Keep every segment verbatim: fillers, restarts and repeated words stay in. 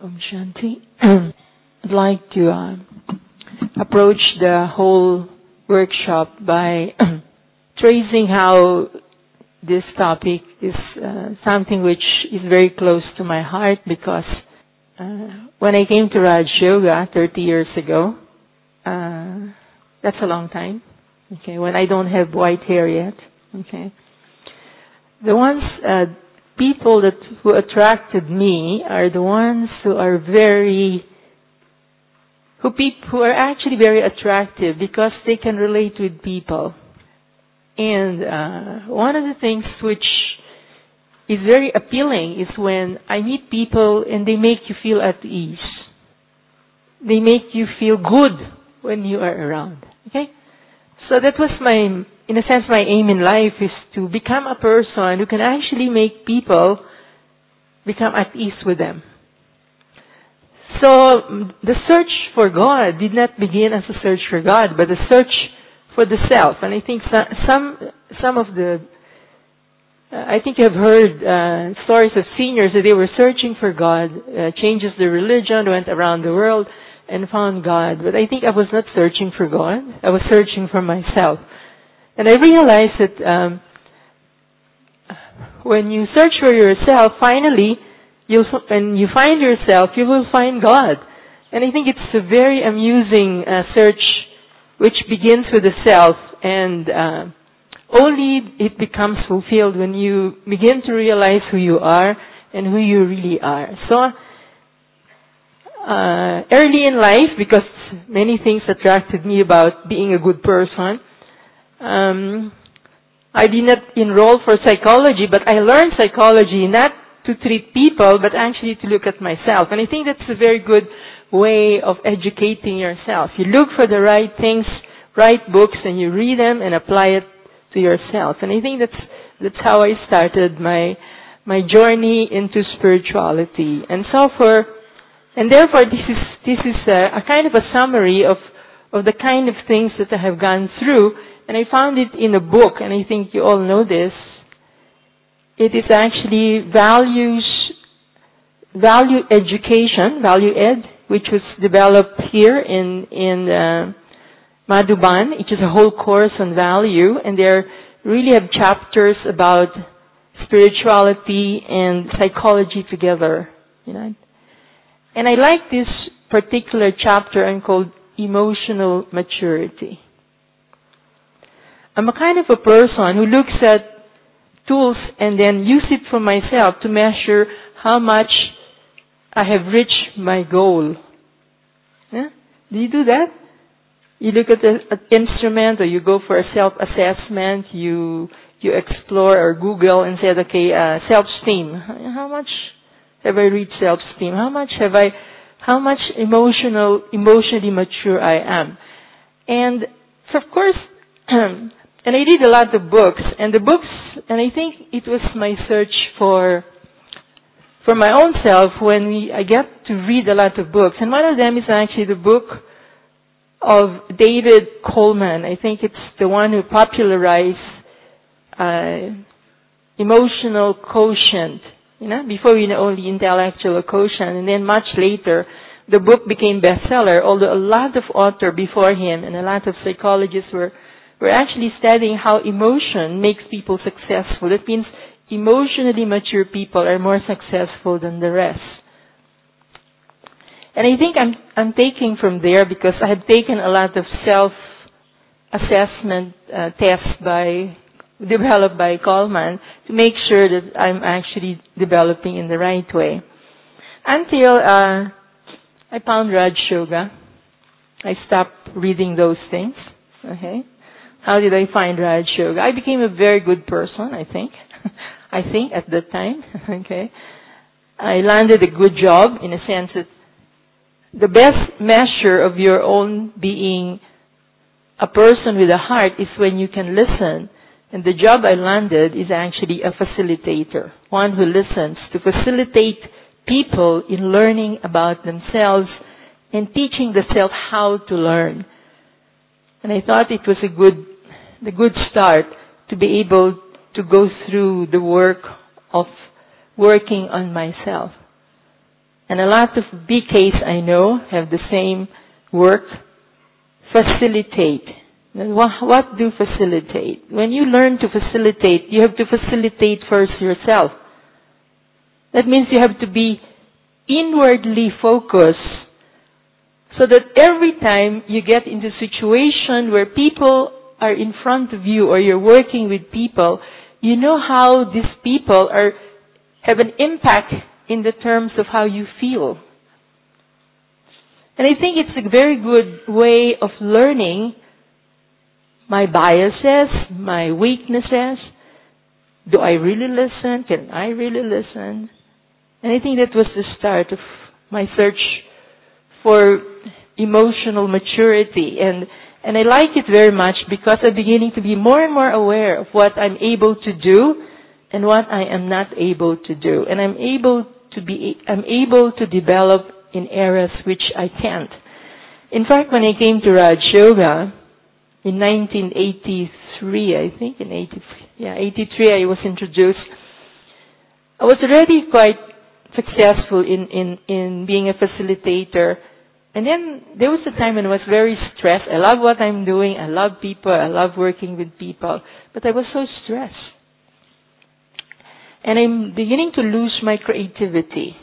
Om Shanti. I'd like to uh, approach the whole workshop by tracing how this topic is uh, something which is very close to my heart, because uh, when I came to Raj Yoga thirty years ago, uh, that's a long time, okay, when I don't have white hair yet, okay, the ones, uh, people that who attracted me are the ones who are very, who peop, who are actually very attractive because they can relate with people. And uh, one of the things which is very appealing is when I meet people and they make you feel at ease. They make you feel good when you are around. Okay? So that was my, in a sense, my aim in life is to become a person who can actually make people become at ease with them. So the search for God did not begin as a search for God, but a search for the self. And I think some some of the, uh, I think you've heard uh, stories of seniors that they were searching for God, uh, changes their religion, went around the world and found God. But I think I was not searching for God. I was searching for myself. And I realized that um, when you search for yourself, finally, you'll, when you find yourself, you will find God. And I think it's a very amusing uh, search which begins with the self, and uh, only it becomes fulfilled when you begin to realize who you are and who you really are. So, uh, early in life, because many things attracted me about being a good person, um, I did not enroll for psychology, but I learned psychology not to treat people, but actually to look at myself. And I think that's a very good way of educating yourself. You look for the right things, right books, and you read them and apply it to yourself. And I think that's that's how I started my my journey into spirituality. And so for and therefore this is this is a, a kind of a summary of of the kind of things that I have gone through. And I found it in a book, and I think you all know this. It is actually values, value education, value ed, which was developed here in, in uh, Madhuban, which is a whole course on value, and there really have chapters about spirituality and psychology together, you know. And I like this particular chapter and called Emotional Maturity. I'm a kind of a person who looks at tools and then use it for myself to measure how much I have reached my goal. Yeah? Do you do that? You look at an instrument, or you go for a self-assessment, you you explore or Google and say, okay, uh, self-esteem. How much have I reached self-esteem? How much have I, how much emotional, emotionally mature I am? And so of course, and I read a lot of books, and the books, and I think it was my search for for my own self when we, I get to read a lot of books. And one of them is actually the book of David Coleman. I think it's the one who popularized uh, emotional quotient. You know, before we know only intellectual quotient, and then much later, the book became bestseller. Although a lot of authors before him and a lot of psychologists were were actually studying how emotion makes people successful. That means emotionally mature people are more successful than the rest. And I think I'm I'm taking from there because I have taken a lot of self-assessment uh, tests by developed by Coleman to make sure that I'm actually developing in the right way. Until uh, I found Raj Yoga, I stopped reading those things. Okay. How did I find Raj Yoga? I became a very good person, I think. I think at that time. Okay. I landed a good job in a sense that the best measure of your own being a person with a heart is when you can listen. And the job I landed is actually a facilitator, one who listens to facilitate people in learning about themselves and teaching the self how to learn. And I thought it was a good, the good start to be able to go through the work of working on myself. And a lot of B Ks I know have the same work. Facilitate. What do facilitate? When you learn to facilitate, you have to facilitate first yourself. That means you have to be inwardly focused so that every time you get into a situation where people are in front of you or you're working with people, you know how these people are have an impact in the terms of how you feel. And I think it's a very good way of learning my biases, my weaknesses. Do I really listen? Can I really listen? And I think that was the start of my search for emotional maturity. And, and I like it very much because I'm beginning to be more and more aware of what I'm able to do and what I am not able to do. And I'm able to be, I'm able to develop in areas which I can't. In fact, when I came to Raj Yoga in nineteen eighty-three, I think, in eighty, yeah, eighty-three, I was introduced. I was already quite successful in, in, in being a facilitator. And then there was a time when I was very stressed. I love what I'm doing. I love people. I love working with people. But I was so stressed. And I'm beginning to lose my creativity.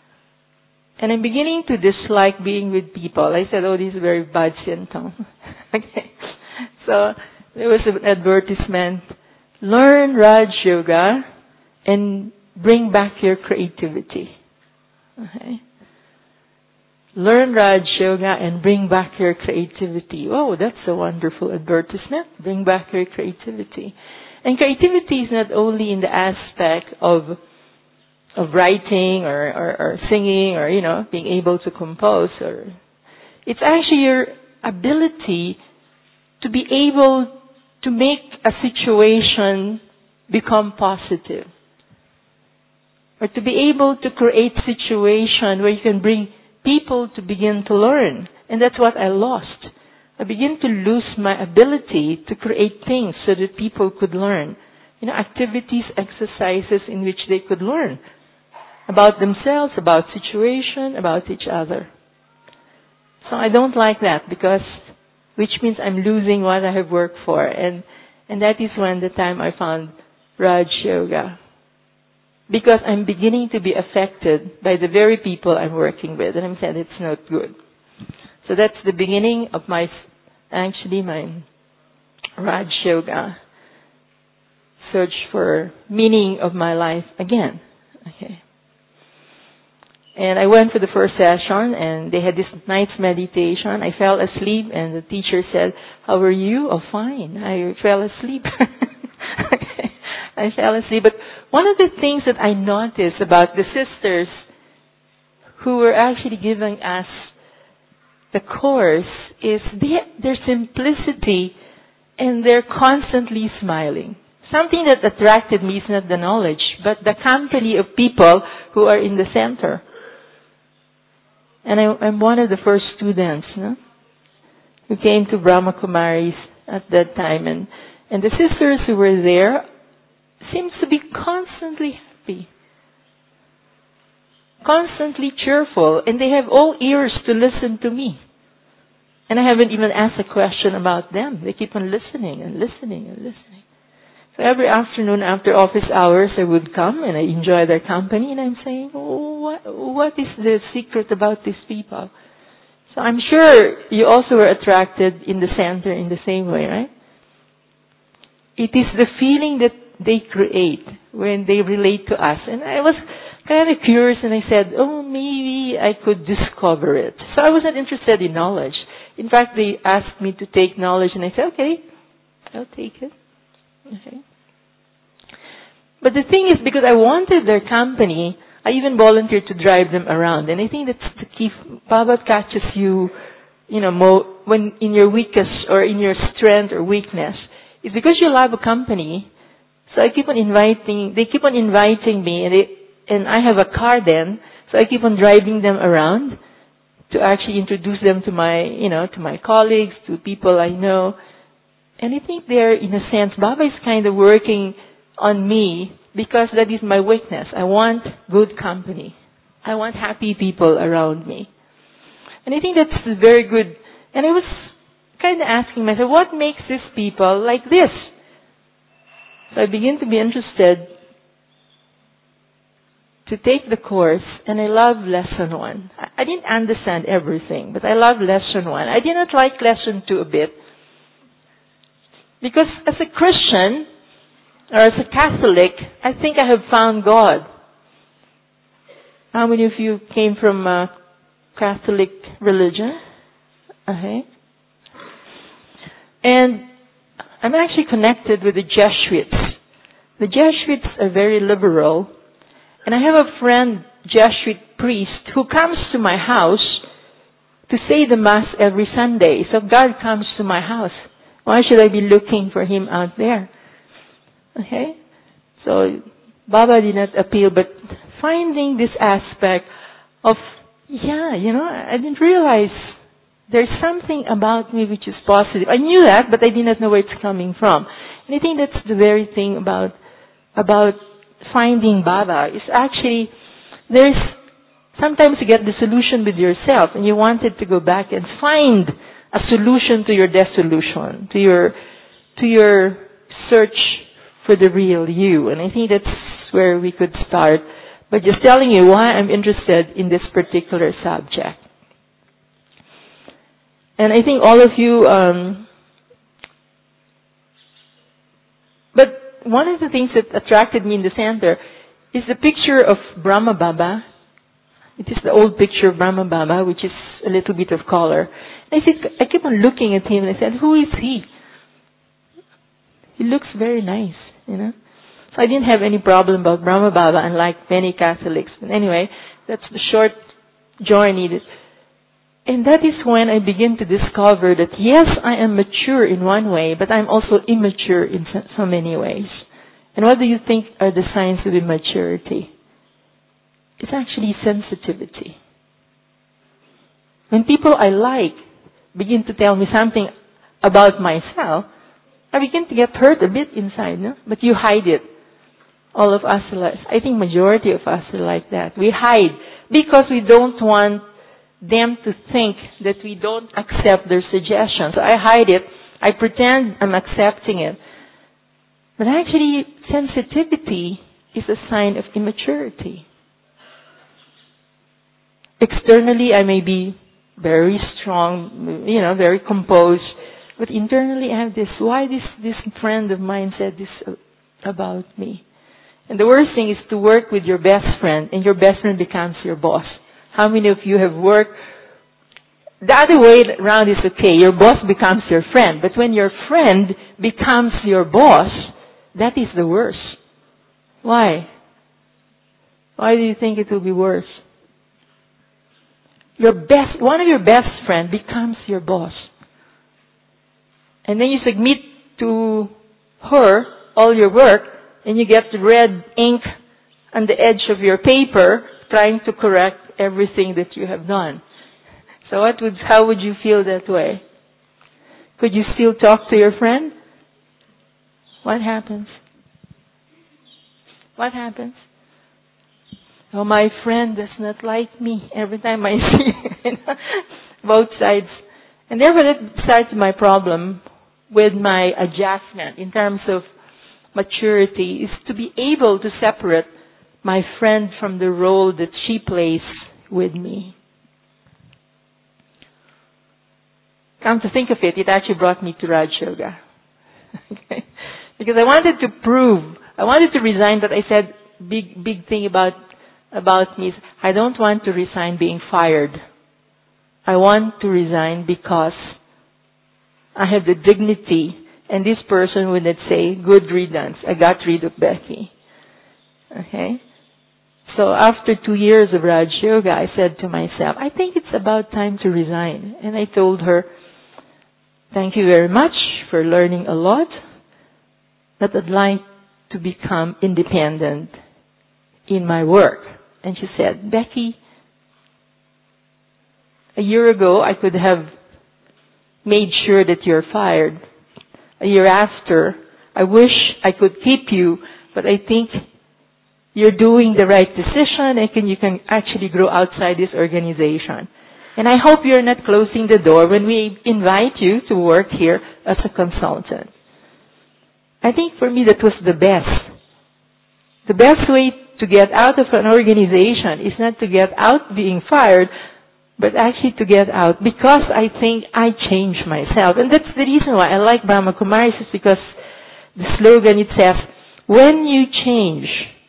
And I'm beginning to dislike being with people. I said, oh, this is very bad symptom. Okay. So there was an advertisement. Learn Raj Yoga and bring back your creativity. Okay. Learn Raj Yoga and bring back your creativity. Oh, that's a wonderful advertisement. Bring back your creativity. And creativity is not only in the aspect of of writing or, or, or singing or, you know, being able to compose. Or it's actually your ability to be able to make a situation become positive. Or to be able to create a situation where you can bring people to begin to learn. And that's what I lost. I began to lose my ability to create things so that people could learn. You know, activities, exercises in which they could learn about themselves, about situation, about each other. So I don't like that because, which means I'm losing what I have worked for. And, and that is when the time I found Raj Yoga. Because I'm beginning to be affected by the very people I'm working with. And I'm saying it's not good. So that's the beginning of my, actually my Raj Yoga search for meaning of my life again. Okay. And I went for the first session and they had this night's meditation. I fell asleep and the teacher said, how are you? Oh, fine. I fell asleep. Okay. I fell asleep. But one of the things that I noticed about the sisters who were actually giving us the course is they, their simplicity and they're constantly smiling. Something that attracted me is not the knowledge, but the company of people who are in the center. And I, I'm one of the first students, no? who came to Brahma Kumaris at that time. And, and the sisters who were there seems to be constantly happy. Constantly cheerful. And they have all ears to listen to me. And I haven't even asked a question about them. They keep on listening and listening and listening. So every afternoon after office hours, I would come and I enjoy their company. And I'm saying, oh, what, what is the secret about these people? So I'm sure you also were attracted in the center in the same way, right? It is the feeling that they create when they relate to us. And I was kind of curious and I said, oh, maybe I could discover it. So I wasn't interested in knowledge. In fact, they asked me to take knowledge and I said, okay, I'll take it. Okay. But the thing is, because I wanted their company, I even volunteered to drive them around. And I think that's the key. Baba catches you, you know, mo- when in your weakest or in your strength or weakness. It's because you love a company. So I keep on inviting, they keep on inviting me and they, and I have a car then. So I keep on driving them around to actually introduce them to my, you know, to my colleagues, to people I know. And I think they're, in a sense, Baba is kind of working on me because that is my weakness. I want good company. I want happy people around me. And I think that's very good. And I was kind of asking myself, what makes these people like this? So I began to be interested to take the course, and I love lesson one. I didn't understand everything, but I love lesson one. I did not like lesson two a bit. Because as a Christian, or as a Catholic, I think I have found God. How many of you came from a Catholic religion? Okay. And I'm actually connected with the Jesuits. The Jesuits are very liberal. And I have a friend, Jesuit priest, who comes to my house to say the Mass every Sunday. So God comes to my house. Why should I be looking for Him out there? Okay? So, Baba did not appeal, but finding this aspect of, yeah, you know, I didn't realize there's something about me which is positive. I knew that, but I did not know where it's coming from. And I think that's the very thing about, about finding Baba. Is actually, there's, sometimes you get disillusioned with yourself and you wanted to go back and find a solution to your disillusion, to your, to your search for the real you. And I think that's where we could start by just telling you why I'm interested in this particular subject. And I think all of you, um, but one of the things that attracted me in the center is the picture of Brahma Baba. It is the old picture of Brahma Baba, which is a little bit of color. And I said, I kept on looking at him and I said, who is he? He looks very nice, you know. So I didn't have any problem about Brahma Baba, unlike many Catholics. But anyway, that's the short journey. And that is when I begin to discover that yes, I am mature in one way, but I'm also immature in so many ways. And what do you think are the signs of immaturity? It's actually sensitivity. When people I like begin to tell me something about myself, I begin to get hurt a bit inside, no? But you hide it. All of us, I think majority of us are like that. We hide because we don't want them to think that we don't accept their suggestions. So I hide it. I pretend I'm accepting it. But actually, sensitivity is a sign of immaturity. Externally, I may be very strong, you know, very composed. But internally, I have this, why this, this friend of mine said this about me? And the worst thing is to work with your best friend, and your best friend becomes your boss. How many of you have worked? The other way around is okay. Your boss becomes your friend. But when your friend becomes your boss, that is the worst. Why? Why do you think it will be worse? Your best, one of your best friends becomes your boss. And then you submit to her all your work, and you get the red ink on the edge of your paper trying to correct everything that you have done. So what would, how would you feel that way? Could you still talk to your friend? What happens? What happens? Oh, my friend does not like me every time I see you know, both sides. And therefore that starts my problem with my adjustment in terms of maturity, is to be able to separate my friend from the role that she plays with me. Come to think of it, it actually brought me to Raj Yoga. Okay? Because I wanted to prove, I wanted to resign, but I said, big, big thing about, about me is, I don't want to resign being fired. I want to resign because I have the dignity, and this person would not say, good riddance, I got rid of Becky. Okay? So after two years of Raj Yoga, I said to myself, I think it's about time to resign. And I told her, thank you very much for learning a lot, but I'd like to become independent in my work. And she said, Becky, a year ago I could have made sure that you're fired. A year after, I wish I could keep you, but I think you're doing the right decision and can, you can actually grow outside this organization. And I hope you're not closing the door when we invite you to work here as a consultant. I think for me that was the best. The best way to get out of an organization is not to get out being fired, but actually to get out because I think I changed myself. And that's the reason why I like Brahma Kumaris, is because the slogan, it says, when you change,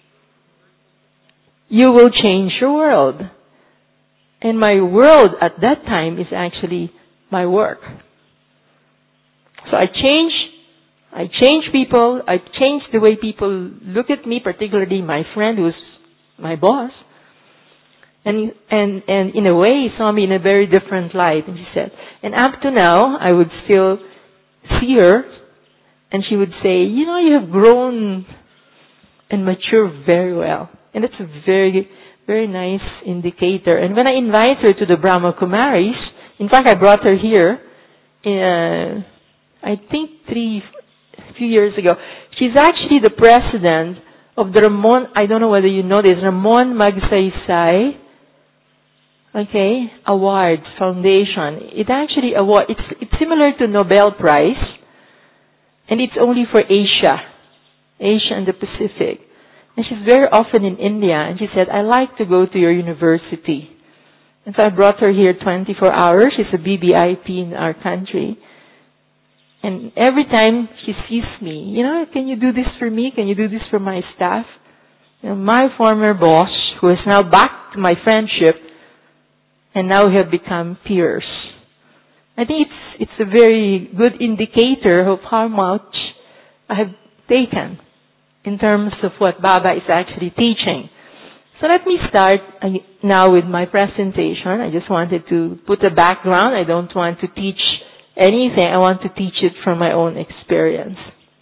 you will change your world. And my world at that time is actually my work. So I change, I change people, I change the way people look at me, particularly my friend who's my boss. And, and, and in a way, he saw me in a very different light. And she said, and up to now, I would still see her, and she would say, you know, you have grown and matured very well. And that's a very, very nice indicator. And when I invite her to the Brahma Kumaris, in fact, I brought her here, uh, I think three, a few years ago. She's actually the president of the Ramon, I don't know whether you know this, Ramon Magsaysay, okay, Awards Foundation. It actually award, it's, it's similar to Nobel Prize, and it's only for Asia, Asia and the Pacific. And she's very often in India, and she said, I like to go to your university. And so I brought her here twenty-four hours. She's a B B I P in our country. And every time she sees me, you know, can you do this for me? Can you do this for my staff? You know, my former boss, who is now back to my friendship, and now we have become peers. I think it's, it's a very good indicator of how much I have taken in terms of what Baba is actually teaching. So let me start now with my presentation. I just wanted to put a background. I don't want to teach anything. I want to teach it from my own experience.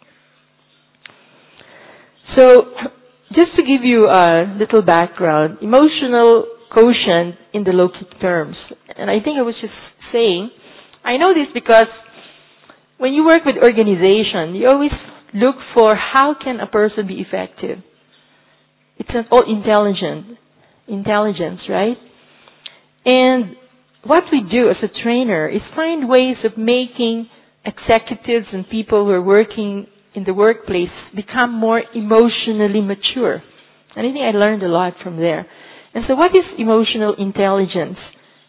So, just to give you a little background, emotional quotient in the Lokik terms. And I think I was just saying, I know this because when you work with organization, you always look for how can a person be effective. It's not all intelligent, intelligence, right? And what we do as a trainer is find ways of making executives and people who are working in the workplace become more emotionally mature. And I think I learned a lot from there. And so what is emotional intelligence?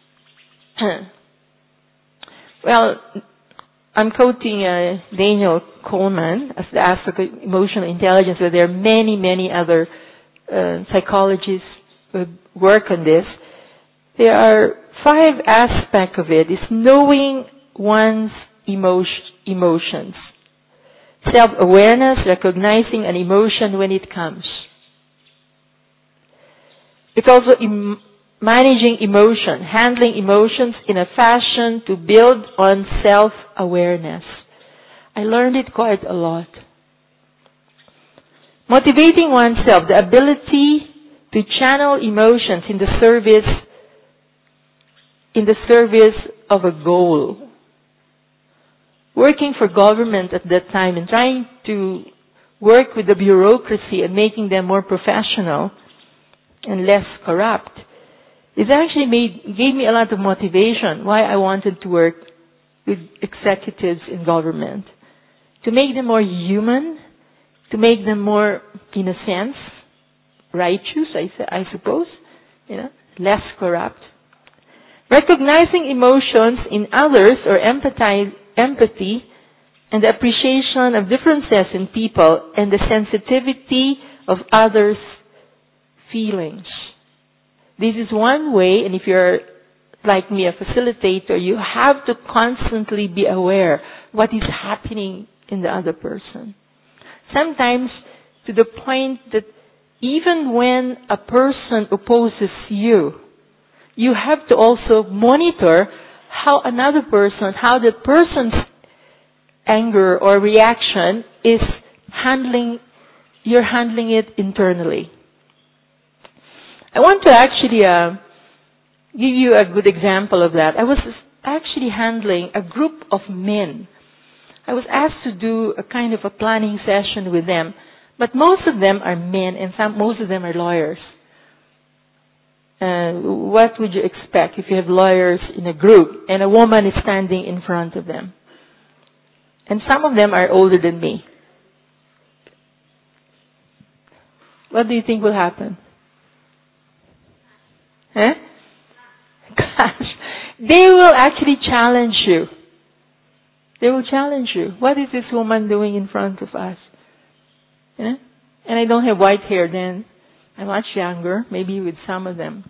Well, I'm quoting uh, Daniel Coleman as the aspect of emotional intelligence, but there are many, many other uh, psychologists who work on this. There are five aspects of it. It's knowing one's emotion, emotions. Self-awareness, recognizing an emotion when it comes. It's also em- managing emotion, handling emotions in a fashion to build on self-awareness. I learned it quite a lot. Motivating oneself, the ability to channel emotions in the service, in the service of a goal. Working for government at that time and trying to work with the bureaucracy and making them more professional and less corrupt. It actually made, gave me a lot of motivation why I wanted to work with executives in government. To make them more human, to make them more, in a sense, righteous, I, I suppose, you know, less corrupt. Recognizing emotions in others or empathize, empathy and the appreciation of differences in people and the sensitivity of others' feelings. This is one way, and if you're like me, a facilitator, you have to constantly be aware what is happening in the other person. Sometimes to the point that even when a person opposes you, you have to also monitor how another person, how the person's anger or reaction is handling, you're handling it internally. I want to actually uh, give you a good example of that. I was actually handling a group of men. I was asked to do a kind of a planning session with them. But most of them are men, and some, most of them are lawyers. Uh, what would you expect if you have lawyers in a group and a woman is standing in front of them? And some of them are older than me. What do you think will happen? Huh? Gosh, they will actually challenge you. They will challenge you. What is this woman doing in front of us? Yeah? And I don't have white hair then. I'm much younger, maybe with some of them.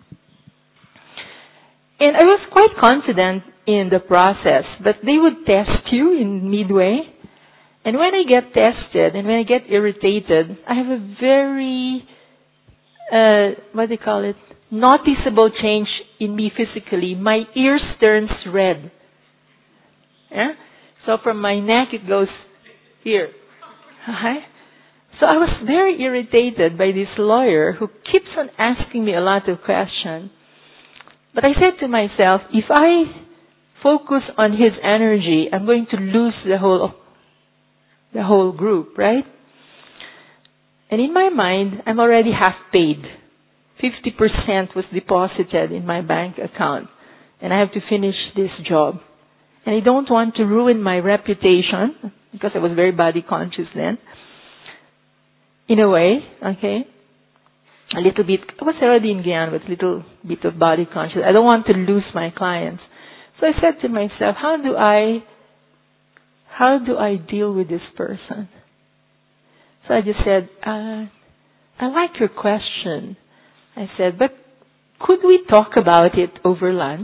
And I was quite confident in the process, but they would test you in midway. And when I get tested and when I get irritated, I have a very, uh, what do you call it, noticeable change in me physically. My ears turns red. Yeah? So from my neck it goes here. Okay? So I was very irritated by this lawyer who keeps on asking me a lot of questions. But I said to myself, if I focus on his energy, I'm going to lose the whole the whole group, right? And in my mind, I'm already half paid. fifty percent was deposited in my bank account. And I have to finish this job. And I don't want to ruin my reputation, because I was very body conscious then. In a way, okay? A little bit, I was already in Guyana with a little bit of body conscious. I don't want to lose my clients. So I said to myself, how do I, how do I deal with this person? So I just said, uh, I like your question. I said, but could we talk about it over lunch?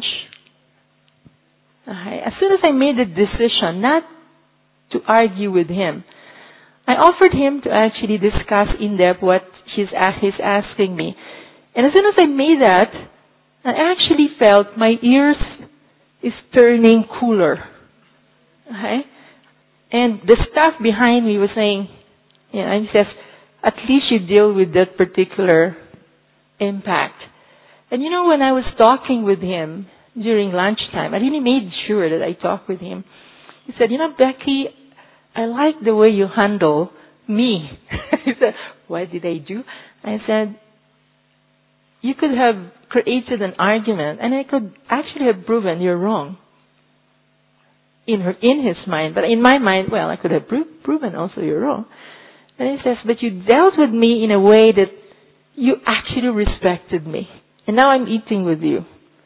Okay. As soon as I made the decision not to argue with him, I offered him to actually discuss in depth what he's, he's asking me. And as soon as I made that, I actually felt my ears is turning cooler. Okay? And the staff behind me was saying, you know, and he says, at least you deal with that particular impact. And you know, when I was talking with him during lunchtime, I really made sure that I talked with him. He said, you know, Becky, I like the way you handle me. He said, what did I do? I said, you could have created an argument and I could actually have proven you're wrong. In her, in his mind. But in my mind, well, I could have pro- proven also you're wrong. And he says, but you dealt with me in a way that you actually respected me. And now I'm eating with you.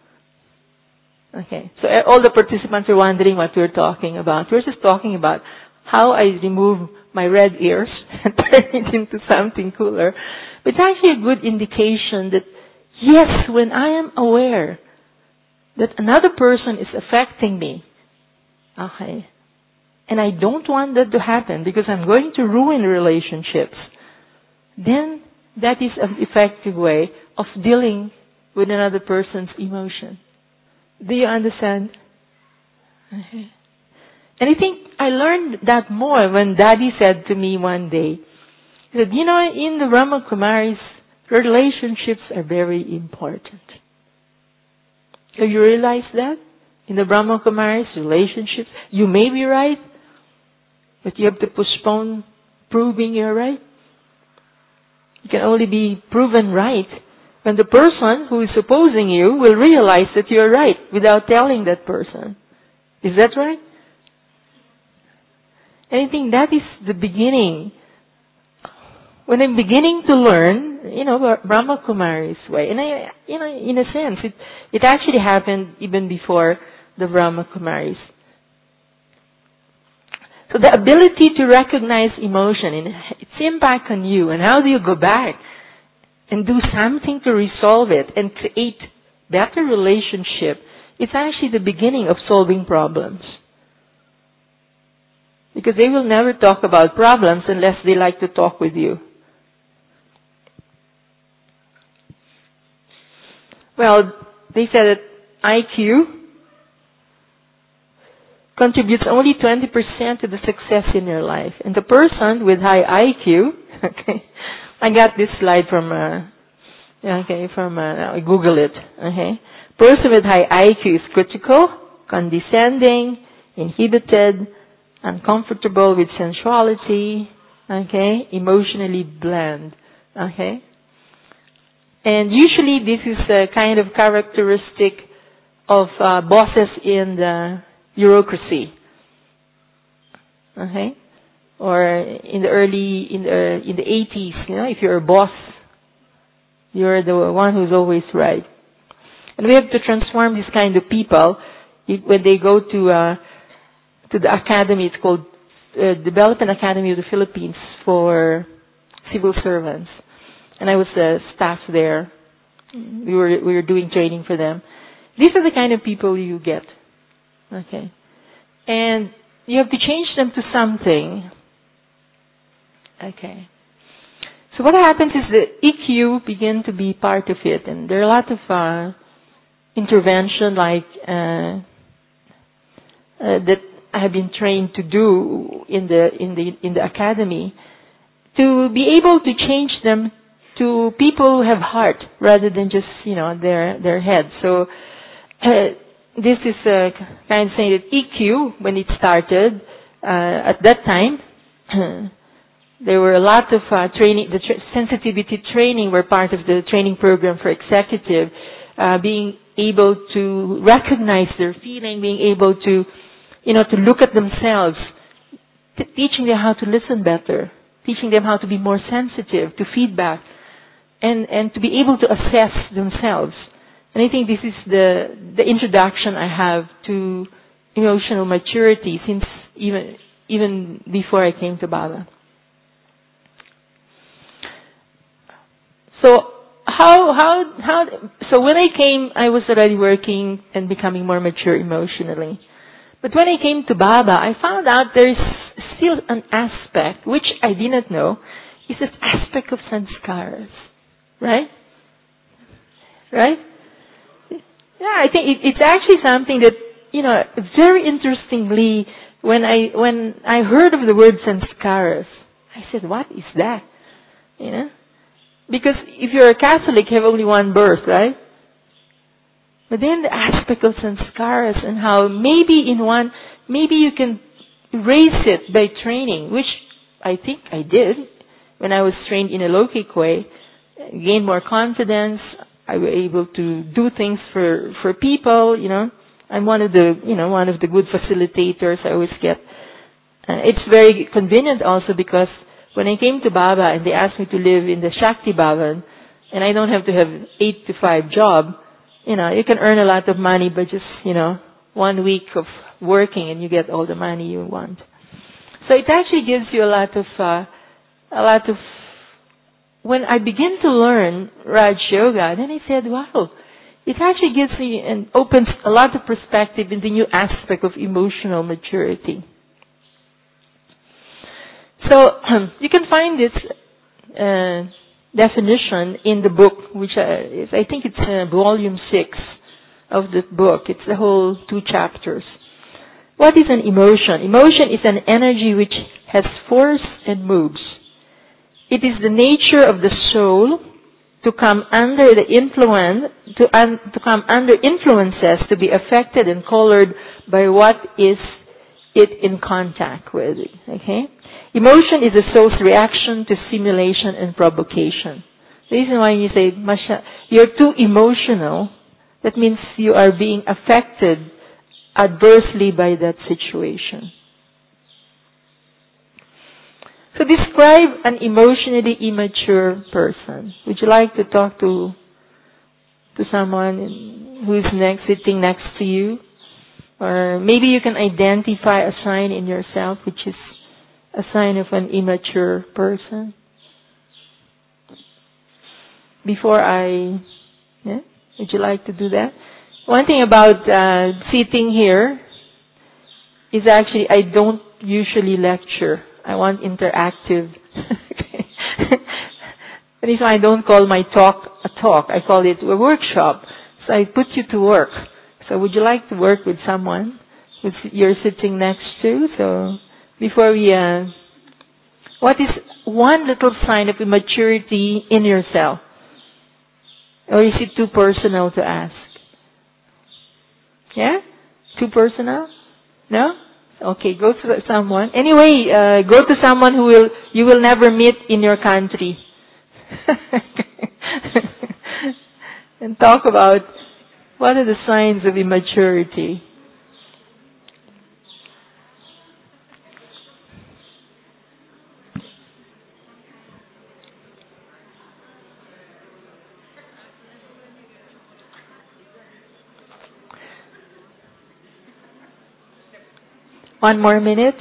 Okay. So all the participants are wondering what we're talking about. We're just talking about how I remove my red ears and turn it into something cooler. But it's actually a good indication that, yes, when I am aware that another person is affecting me, okay, and I don't want that to happen because I'm going to ruin relationships, then that is an effective way of dealing with another person's emotion. Do you understand? Okay. And I think I learned that more when Daddy said to me one day, he said, you know, in the Brahma Kumaris, relationships are very important. Have you realized that? In the Brahma Kumaris, relationships, you may be right, but you have to postpone proving you're right. You can only be proven right when the person who is opposing you will realize that you're right without telling that person. Is that right? And I think that is the beginning. When I'm beginning to learn, you know, Brahma Kumari's way, and I, you know, in a sense, it, it actually happened even before the Brahma Kumaris. So the ability to recognize emotion and its impact on you, and how do you go back and do something to resolve it and create better relationship, it's actually the beginning of solving problems. Because they will never talk about problems unless they like to talk with you. Well, they said that I Q contributes only twenty percent to the success in your life. And the person with high I Q, okay, I got this slide from, uh, okay, from, uh, I Google it, okay. Person with high I Q is critical, condescending, inhibited, uncomfortable with sensuality, Okay? Emotionally bland. Okay? And usually this is a kind of characteristic of uh, bosses in the bureaucracy. Okay? Or in the early, in the, in the eighties, you know, if you're a boss, you're the one who's always right. And we have to transform this kind of people when they go to, uh, to the academy. It's called uh, Development Academy of the Philippines for civil servants. And I was a staff there. We were, we were doing training for them. These are the kind of people you get. Okay. And you have to change them to something. Okay. So what happens is the E Q begin to be part of it, and there are a lot of uh, intervention like uh, uh, that I have been trained to do in the in the in the academy to be able to change them to people who have heart rather than just you know their their head. So uh, this is a kind of saying that E Q when it started uh, at that time. There were a lot of uh, training, the tra- sensitivity training were part of the training program for executive, uh, being able to recognize their feeling, being able to, you know, to look at themselves, t- teaching them how to listen better, teaching them how to be more sensitive to feedback, and, and to be able to assess themselves. And I think this is the, the introduction I have to emotional maturity since even, even before I came to Baba. So how how how so when I came I was already working and becoming more mature emotionally. But when I came to Baba, I found out there is still an aspect which I didn't know is this aspect of sanskaras. Right? Right? Yeah, I think it, it's actually something that, you know, very interestingly when I when I heard of the word sanskaras, I said, what is that? You know? Because if you're a Catholic, you have only one birth, right? But then the aspect of sanskaras and how maybe in one, maybe you can raise it by training, which I think I did when I was trained in a Lockic way, gained more confidence. I was able to do things for, for people, you know. I'm one of the, you know, one of the good facilitators I always get. Uh, it's very convenient also because when I came to Baba and they asked me to live in the Shakti Bhavan, and I don't have to have eight to five job, you know, you can earn a lot of money by just, you know, one week of working and you get all the money you want. So it actually gives you a lot of, uh, a lot of, when I begin to learn Raj Yoga, then I said, wow, it actually gives me and opens a lot of perspective in the new aspect of emotional maturity. So um, you can find this uh, definition in the book, which uh, is, I think it's uh, volume six of the book. It's the whole two chapters. What is an emotion? Emotion is an energy which has force and moves. It is the nature of the soul to come under the influence, to, un, to come under influences, to be affected and colored by what is it in contact with. Okay. Emotion is the soul's reaction to stimulation and provocation. The reason why you say, Masha, you're too emotional, that means you are being affected adversely by that situation. So describe an emotionally immature person. Would you like to talk to to someone who is next, sitting next to you? Or maybe you can identify a sign in yourself which is a sign of an immature person. Before I, yeah, would you like to do that? One thing about uh, sitting here is actually I don't usually lecture. I want interactive. That is why I don't call my talk a talk. I call it a workshop. So I put you to work. So would you like to work with someone who you're sitting next to? So before we, uh, what is one little sign of immaturity in yourself? Or is it too personal to ask? Yeah? Too personal? No? Okay, go to someone. Anyway, uh, go to someone who will you will never meet in your country. And talk about what are the signs of immaturity. One more minute.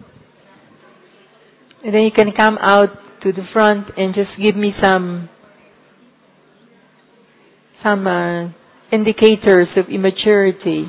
And then you can come out to the front and just give me some some uh, indicators of immaturity.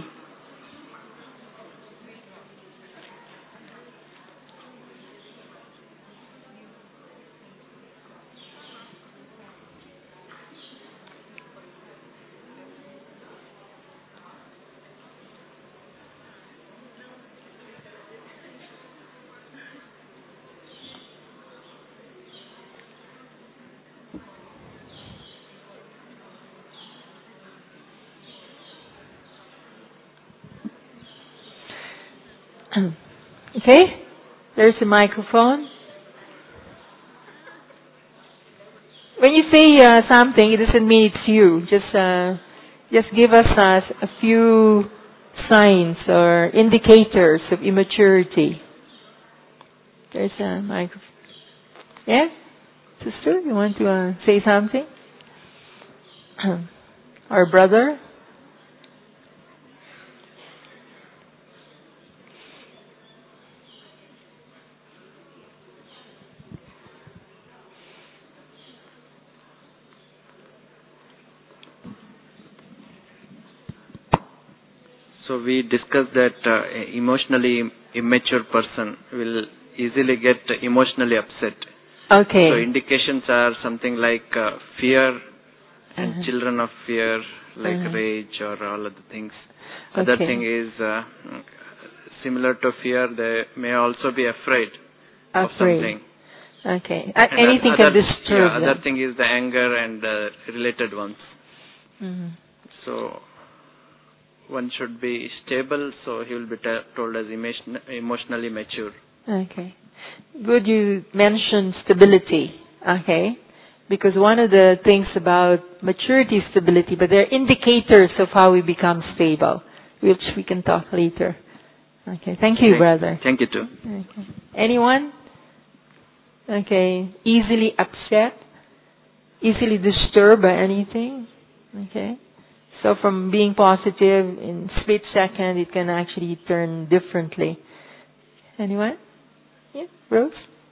Okay? There's a microphone. When you say uh, something, it doesn't mean it's you. Just uh, just give us uh, a few signs or indicators of immaturity. There's a microphone. Yes? Sister, you want to uh, say something? Or brother? So we discussed that uh, emotionally immature person will easily get emotionally upset. Okay. So indications are something like uh, fear and Uh-huh. children of fear, like Uh-huh. rage or all other things. Okay. Other thing is uh, similar to fear, they may also be afraid, of Afraid. something. Okay. Uh, And anything other, can disturb yeah, them. other thing is the anger and uh, related ones. Mm-hmm. So one should be stable, so he will be t- told as emotion- emotionally mature. Okay. Good you mentioned stability. Okay. Because one of the things about maturity is stability, but there are indicators of how we become stable, which we can talk later. Okay. Thank you, Thank, brother. thank you too. Okay. Anyone? Okay. Easily upset? Easily disturbed by anything? Okay. So from being positive in split second, it can actually turn differently. Anyone? Yeah, Rose?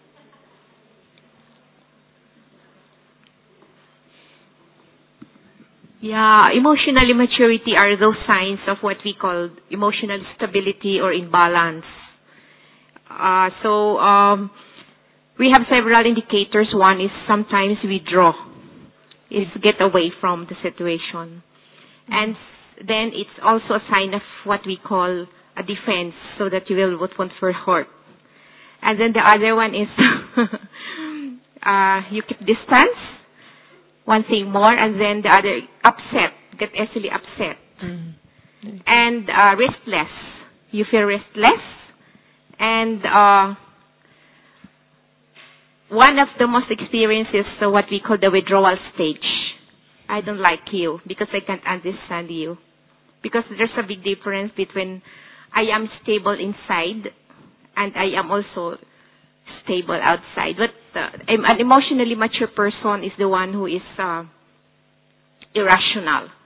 Yeah, emotional immaturity are those signs of what we call emotional stability or imbalance. Uh, so um, we have several indicators. One is sometimes withdraw, is get away from the situation. And then it's also a sign of what we call a defense, so that you will won't for hurt. And then the other one is uh, you keep distance, one thing more, and then the other upset, get easily upset. Mm-hmm. And uh, restless, you feel restless. And uh, one of the most experienced is uh, what we call the withdrawal stage. I don't like you because I can't understand you. Because there's a big difference between I am stable inside and I am also stable outside. But uh, an emotionally mature person is the one who is uh, irrational.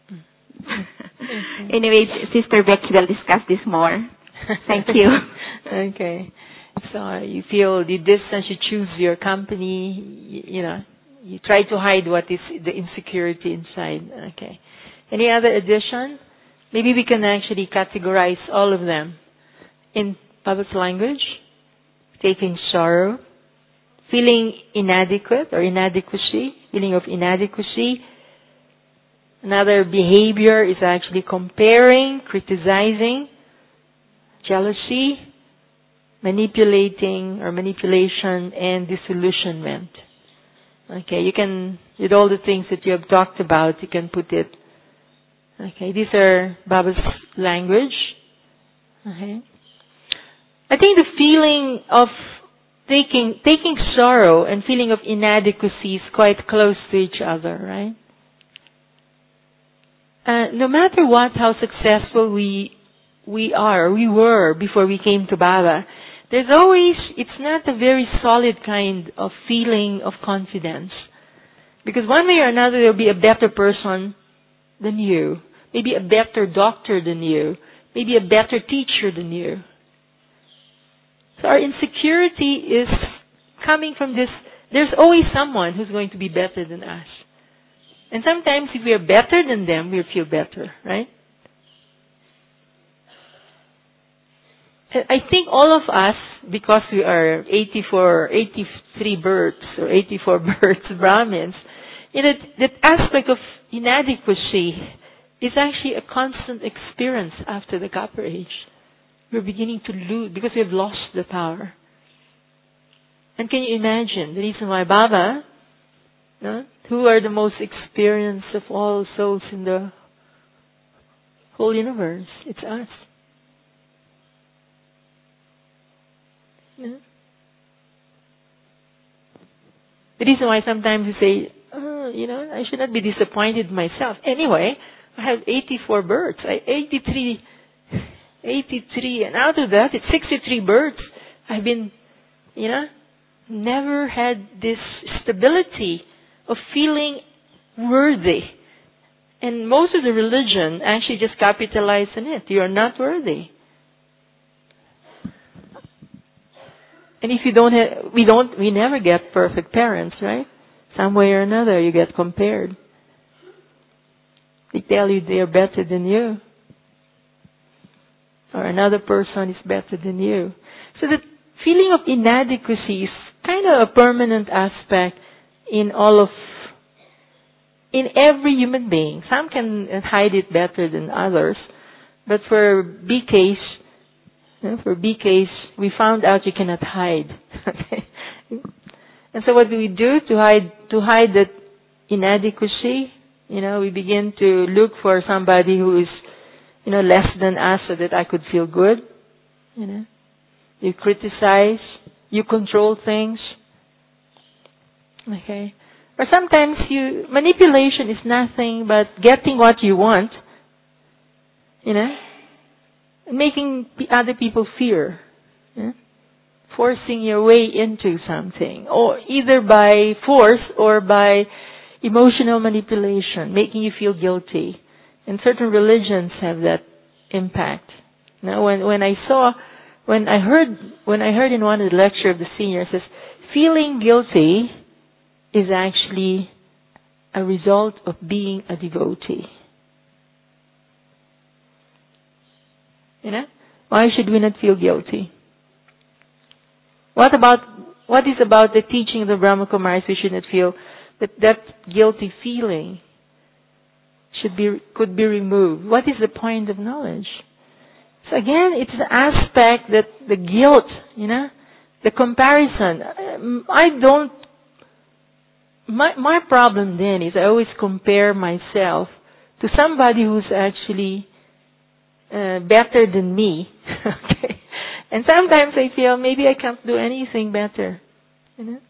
Okay. Anyway, Sister Becky will discuss this more. Thank you. Okay. So uh, you feel the distance, you choose your company, you, you know, you try to hide what is the insecurity inside. Okay. Any other addition? Maybe we can actually categorize all of them. In Bible's language, taking sorrow, feeling inadequate or inadequacy, feeling of inadequacy. Another behavior is actually comparing, criticizing, jealousy, manipulating or manipulation, and disillusionment. Okay, you can, with all the things that you have talked about, you can put it. Okay, these are Baba's language. Okay. I think the feeling of taking taking sorrow and feeling of inadequacy is quite close to each other, right? Uh, no matter what, how successful we we are, we were before we came to Baba, there's always, it's not a very solid kind of feeling of confidence. Because one way or another, there'll be a better person than you. Maybe a better doctor than you. Maybe a better teacher than you. So our insecurity is coming from this, there's always someone who's going to be better than us. And sometimes if we are better than them, we'll feel better, right? I think all of us, because we are eighty-four, eighty-three births or eighty-four births Brahmins, you know, that aspect of inadequacy is actually a constant experience after the Copper Age. We're beginning to lose because we have lost the power. And can you imagine the reason why Baba, no, who are the most experienced of all souls in the whole universe? It's us. Yeah. The reason why sometimes you say, oh, you know, I should not be disappointed in myself. Anyway, I have eighty-four births. I eighty-three, eighty-three, and out of that, it's sixty-three births. I've been, you know, never had this stability of feeling worthy. And most of the religion actually just capitalize on it. You are not worthy. And if you don't have, we don't, we never get perfect parents, right? Some way or another, you get compared. They tell you they are better than you. Or another person is better than you. So the feeling of inadequacy is kind of a permanent aspect in all of, in every human being. Some can hide it better than others. But for B Ks, For B Ks, we found out you cannot hide. Okay? And so what do we do to hide to hide that inadequacy? You know, we begin to look for somebody who is, you know, less than us so that I could feel good. You know, you criticize, you control things. Okay, or sometimes you manipulation is nothing but getting what you want. You know. Making other people fear, yeah? Forcing your way into something, or either by force or by emotional manipulation, making you feel guilty. And certain religions have that impact. Now, when when I saw, when I heard, when I heard in one of the lecture of the seniors, says feeling guilty is actually a result of being a devotee. You know, why should we not feel guilty? What about, what is about the teaching of the Brahma Kumaris we should not feel that that guilty feeling should be, could be removed? What is the point of knowledge? So again, it's the aspect that the guilt, you know, the comparison. I don't, my, my problem then is I always compare myself to somebody who's actually Uh, better than me. Okay. And sometimes I feel maybe I can't do anything better. You know?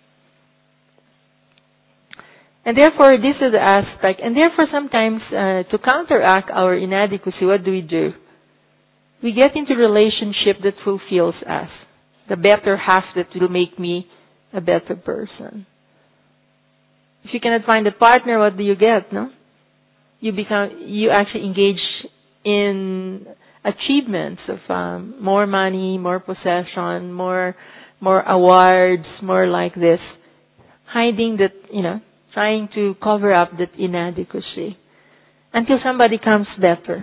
And therefore, this is the aspect. And therefore, sometimes uh, to counteract our inadequacy, what do we do? We get into relationship that fulfills us. The better half that will make me a better person. If you cannot find a partner, what do you get? No? You become, you actually engage in achievements of um, more money, more possession, more more awards, more like this, hiding that, you know, trying to cover up that inadequacy until somebody comes better.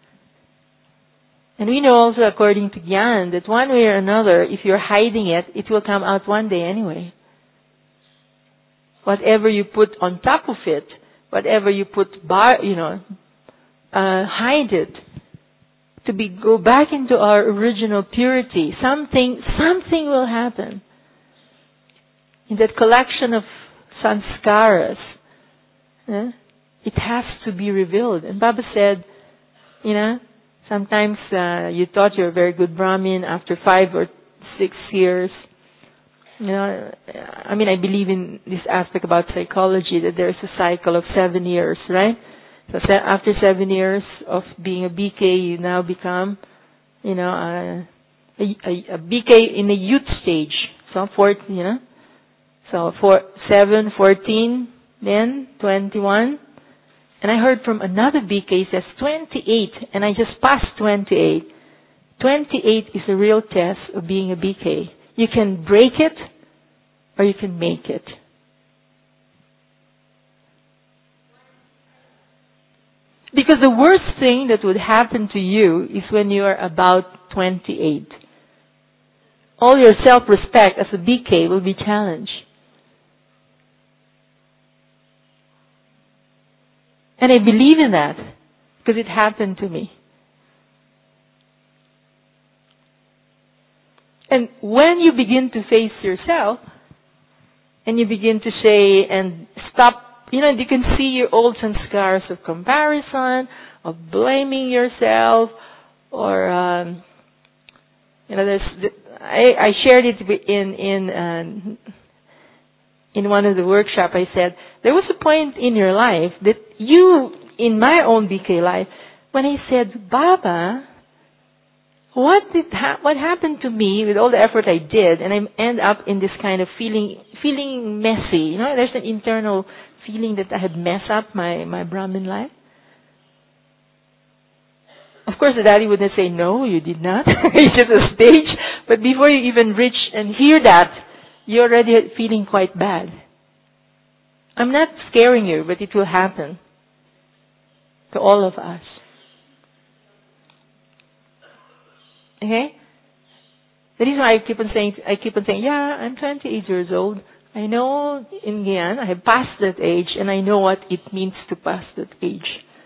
And we know also, according to Gyan, that one way or another, if you're hiding it, it will come out one day anyway. Whatever you put on top of it, whatever you put bar, you know, Uh, hide it to be go back into our original purity. Something, something will happen in that collection of sanskaras. Eh? It has to be revealed. And Baba said, you know, Sometimes uh, you thought you're a very good Brahmin after five or six years. You know, I mean, I believe in this aspect about psychology, that there's a cycle of seven years, right? So se- after seven years of being a B K, you now become, you know, a, a, a B K in a youth stage. So four, you know, so four, seven, fourteen, then twenty-one. And I heard from another B K says twenty-eight, and I just passed twenty-eight. twenty-eight is a real test of being a B K. You can break it, or you can make it. Because the worst thing that would happen to you is when you are about twenty-eight. All your self-respect as a B K will be challenged. And I believe in that, because it happened to me. And when you begin to face yourself, and you begin to say and stop, you know, you can see your old scars of comparison, of blaming yourself, or, um, you know, there's, I, I shared it in, in, uh, in one of the workshops. I said, there was a point in your life that you, in my own B K life, when I said, Baba, what did ha- what happened to me with all the effort I did, and I end up in this kind of feeling feeling messy. You know, there's an internal feeling that I had messed up my, my Brahmin life. Of course, the daddy wouldn't say, no, you did not. It's just a stage. But before you even reach and hear that, you're already feeling quite bad. I'm not scaring you, but it will happen to all of us. Okay? The reason why I keep on saying, I keep on saying, yeah, I'm twenty-eight years old. I know in Gyan, I have passed that age, and I know what it means to pass that age.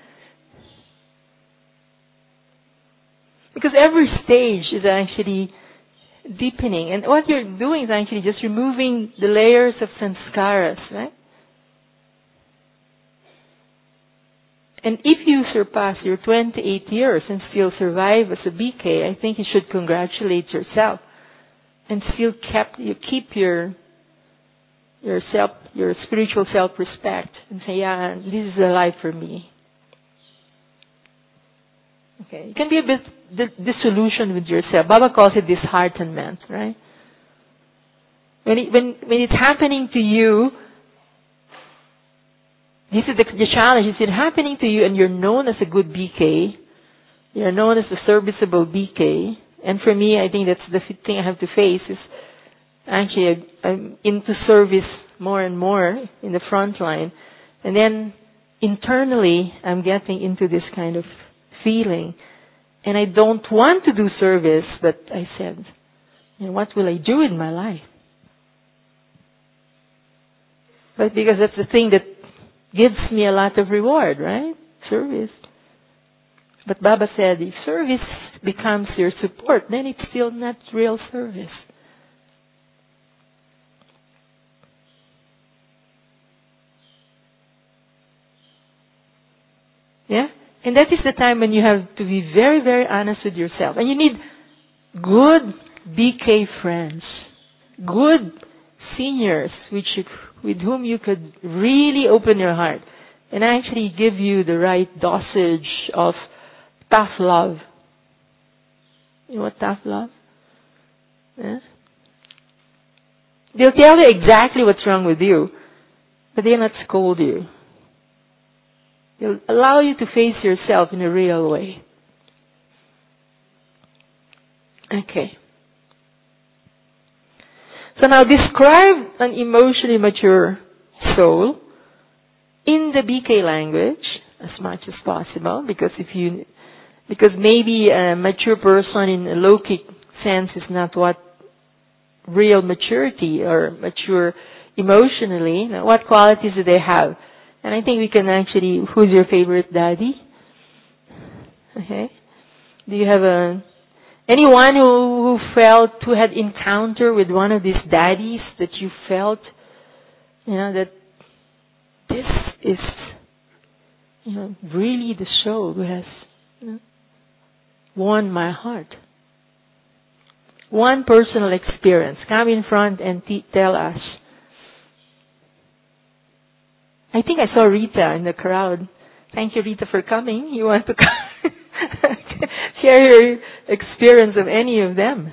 Because every stage is actually deepening, and what you're doing is actually just removing the layers of sanskaras, right? And if you surpass your twenty-eight years and still survive as a B K, I think you should congratulate yourself and still kept you keep your your self your spiritual self-respect and say, yeah, this is a life for me. Okay, you can be a bit disillusioned with yourself. Baba calls it disheartenment, right? When it, when when it's happening to you. This is the, the challenge. Is it happening to you and you're known as a good B K? You're known as a serviceable B K. And for me, I think that's the thing I have to face is actually I'm into service more and more in the front line. And then internally, I'm getting into this kind of feeling. And I don't want to do service, but I said, you know, what will I do in my life? But because that's the thing that gives me a lot of reward, right? Service. But Baba said, if service becomes your support, then it's still not real service. Yeah? And that is the time when you have to be very, very honest with yourself. And you need good B K friends. Good seniors which you, with whom you could really open your heart and actually give you the right dosage of tough love. You know what tough love? Yeah? They'll tell you exactly what's wrong with you, but they'll not scold you. They'll allow you to face yourself in a real way. Okay. So now describe an emotionally mature soul in the B K language as much as possible, because if you, because maybe a mature person in a Lockic sense is not what real maturity or mature emotionally. Now, what qualities do they have? And I think we can actually, who's your favorite daddy? Okay. Do you have a, anyone who, who felt, who had encounter with one of these daddies that you felt, you know, that this is, you know, really the soul who has, you know, won my heart. One personal experience. Come in front and t- tell us. I think I saw Rita in the crowd. Thank you, Rita, for coming. You want to come? Share your experience of any of them.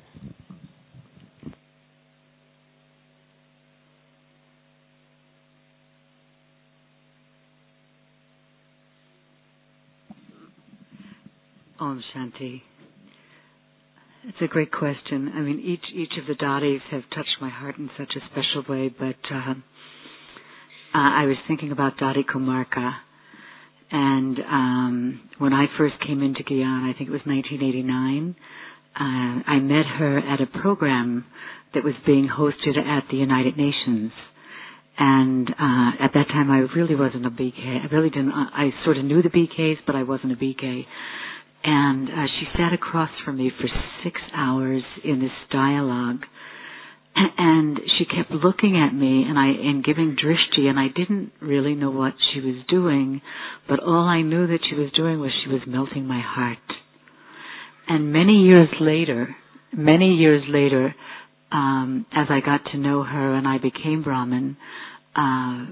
Om Shanti. It's a great question. I mean, each each of the dadis have touched my heart in such a special way, but uh, uh, I was thinking about Dadi Kumarka, and um, when I first came into Guyana, I think it was nineteen eighty-nine, uh, I met her at a program that was being hosted at the United Nations. And uh, at that time, I really wasn't a B K. I really didn't. I sort of knew the B Ks, but I wasn't a B K. And uh, she sat across from me for six hours in this dialogue, and she kept looking at me and I and giving drishti, and I didn't really know what she was doing, but all I knew that she was doing was she was melting my heart. And many years later, many years later, um, as I got to know her and I became Brahmin, uh,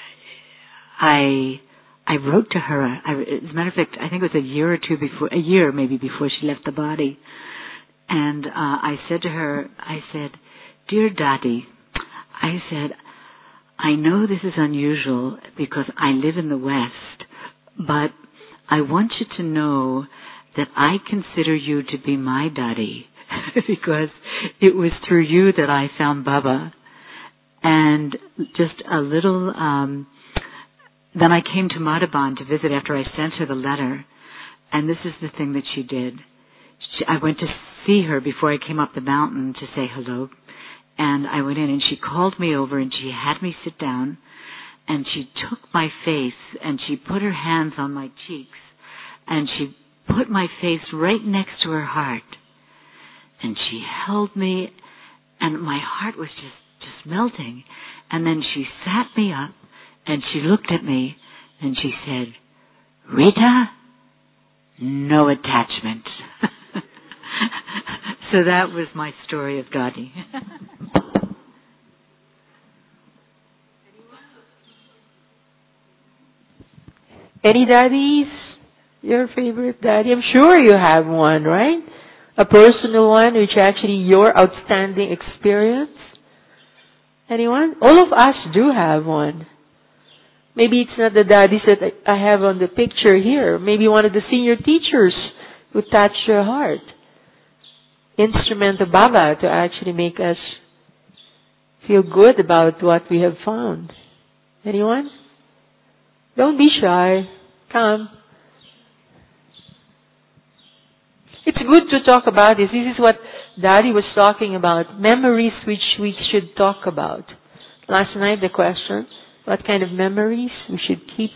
I. I wrote to her, I, as a matter of fact, I think it was a year or two before, a year maybe before she left the body. And uh, I said to her, I said, "Dear Dadi," I said, "I know this is unusual because I live in the West, but I want you to know that I consider you to be my Dadi because it was through you that I found Baba." And just a little... Um, Then I came to Madhaban to visit after I sent her the letter, and this is the thing that she did. She, I went to see her before I came up the mountain to say hello, and I went in and she called me over and she had me sit down, and she took my face and she put her hands on my cheeks, and she put my face right next to her heart, and she held me, and my heart was just, just melting, and then she sat me up, and she looked at me, and she said, "Rita, no attachment." So that was my story of Dadi. Any daddies? Your favorite daddy? I'm sure you have one, right? A personal one, which actually your outstanding experience. Anyone? All of us do have one. Maybe it's not the daddies that I have on the picture here. Maybe one of the senior teachers who touched your heart. Instrument of Baba to actually make us feel good about what we have found. Anyone? Don't be shy. Come. It's good to talk about this. This is what Daddy was talking about. Memories which we should talk about. Last night the question, what kind of memories we should keep?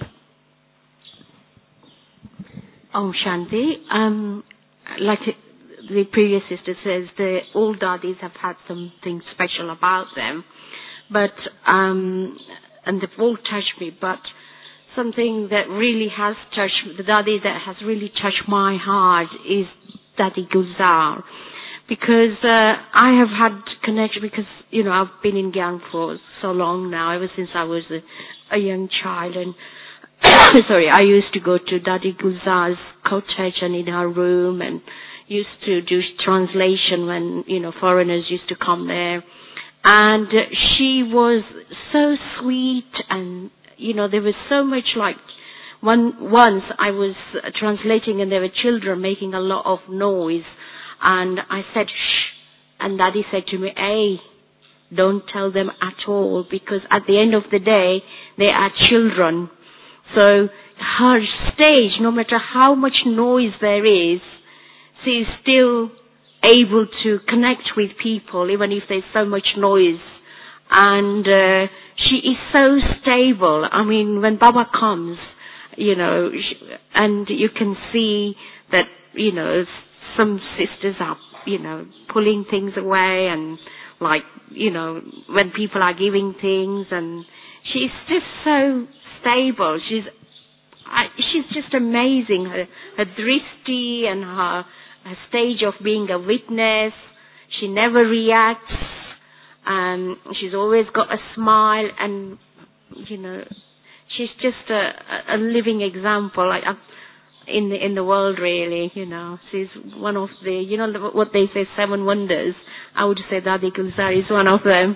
Oh, Shanti. Um, like the previous sister says, the old daddies have had something special about them, but um, and they've all touched me. But something that really has touched the daddy that has really touched my heart is Daddy Gulzar, because uh, I have had connection because you know I've been in Gyan for so long now, ever since I was a, a young child, and sorry, I used to go to Daddy Gulzar's cottage and in her room, and used to do translation when you know foreigners used to come there, and she was so sweet, and you know there was so much like. One, once I was translating and there were children making a lot of noise, and I said, shh, and Daddy said to me, hey, don't tell them at all, because at the end of the day, they are children. So her stage, no matter how much noise there is, she is still able to connect with people, even if there's so much noise. And uh, she is so stable. I mean, when Baba comes, you know, and you can see that, you know, some sisters are, you know, pulling things away, and like, you know, when people are giving things, and she's just so stable. She's, I, she's just amazing. Her, her drishti and her, her stage of being a witness. She never reacts. Um, she's always got a smile, and you know, she's just a, a living example. Like uh, in the in the world, really. You know, she's one of the, you know, what they say, seven wonders. I would say Dadi Kulsari is one of them.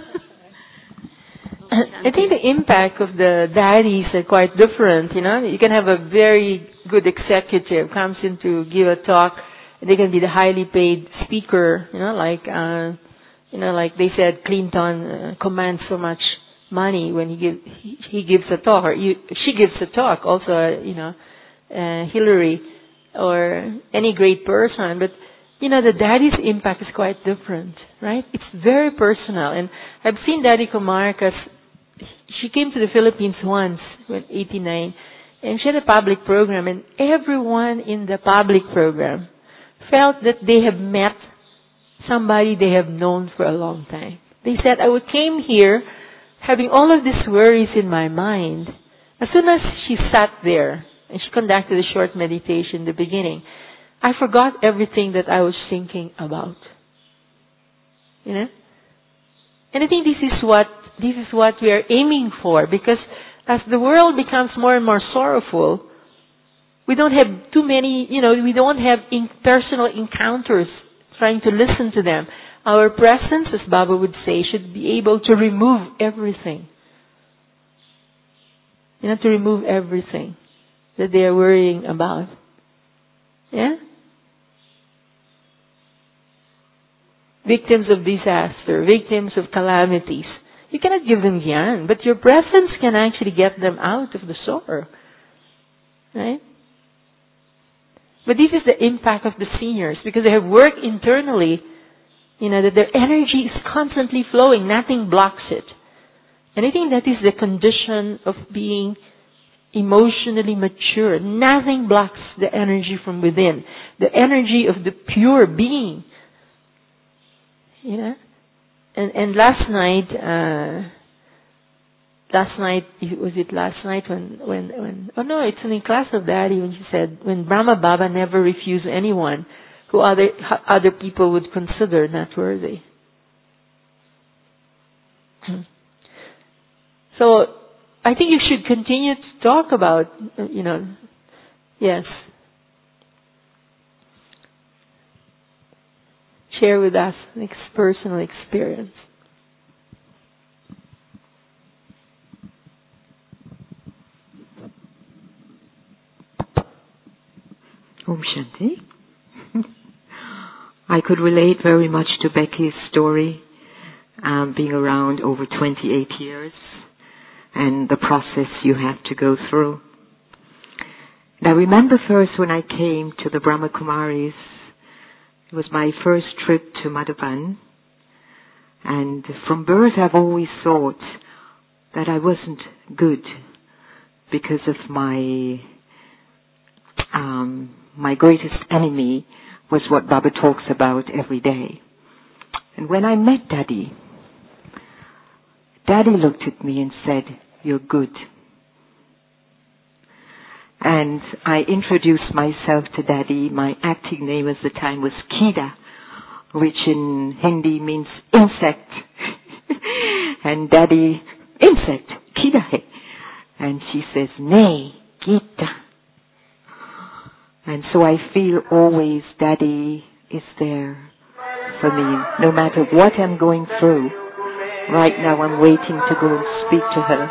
I think the impact of the daddies are quite different. You know, you can have a very good executive comes in to give a talk. They can be the highly paid speaker. You know, like uh, you know, like they said, Clinton uh, commands so much money when he gives he, he gives a talk, or you, she gives a talk. Also, uh, you know, uh, Hillary or any great person, but. You know, the daddy's impact is quite different, right? It's very personal. And I've seen Daddy Kumar because she came to the Philippines once, when eighty-nine, and she had a public program, and everyone in the public program felt that they have met somebody they have known for a long time. They said, I came here having all of these worries in my mind. As soon as she sat there, and she conducted a short meditation in the beginning, I forgot everything that I was thinking about. You know? And I think this is what this is what we are aiming for, because as the world becomes more and more sorrowful, we don't have too many, you know, we don't have in personal encounters trying to listen to them. Our presence, as Baba would say, should be able to remove everything. You know, to remove everything that they are worrying about. Yeah? Victims of disaster, victims of calamities. You cannot give them gyan, but your presence can actually get them out of the sorrow. Right? But this is the impact of the seniors, because they have worked internally, you know, that their energy is constantly flowing, nothing blocks it. And I think that is the condition of being emotionally mature. Nothing blocks the energy from within. The energy of the pure being. You know? And and last night, uh, last night, was it last night when, when, when, oh no, it's in the class of Daddy when she said, when Brahma Baba never refused anyone who other, other people would consider not worthy. So, I think you should continue to talk about, you know, yes. Share with us an personal experience. Om Shanti. I could relate very much to Becky's story, um, being around over twenty-eight years. And the process you have to go through. And I remember first when I came to the Brahma Kumaris, it was my first trip to Madhuban. And from birth I've always thought that I wasn't good because of my, um, my greatest enemy was what Baba talks about every day. And when I met Daddy, Daddy looked at me and said, you're good. And I introduced myself to Daddy. My acting name at the time was Kida, which in Hindi means insect. And Daddy, insect, Kida hai. And she says, nay, Gita. And so I feel always Daddy is there for me, no matter what I'm going through. Right now I'm waiting to go and speak to her.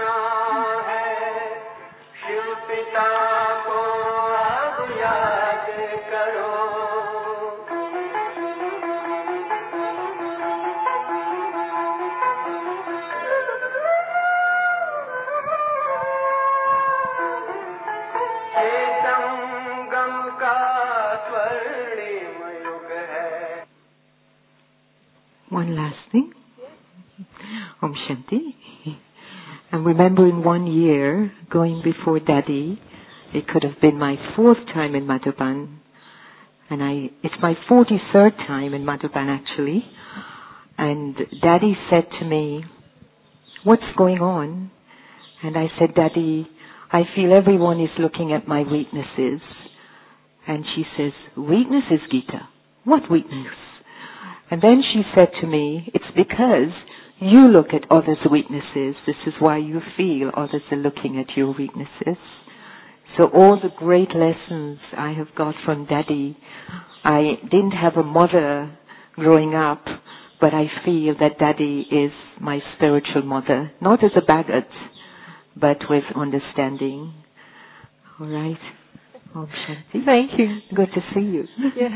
One last thing. Om Shanti. I'm remembering one year going before Daddy. It could have been my fourth time in Madhuban. And I, it's my forty-third time in Madhuban actually. And Daddy said to me, what's going on? And I said, Daddy, I feel everyone is looking at my weaknesses. And she says, weaknesses, Gita? What weakness? And then she said to me, it's because you look at others' weaknesses. This is why you feel others are looking at your weaknesses. So all the great lessons I have got from Daddy, I didn't have a mother growing up, but I feel that Daddy is my spiritual mother, not as a baggage, but with understanding. All right? Om Shanti. Thank you. Good to see you.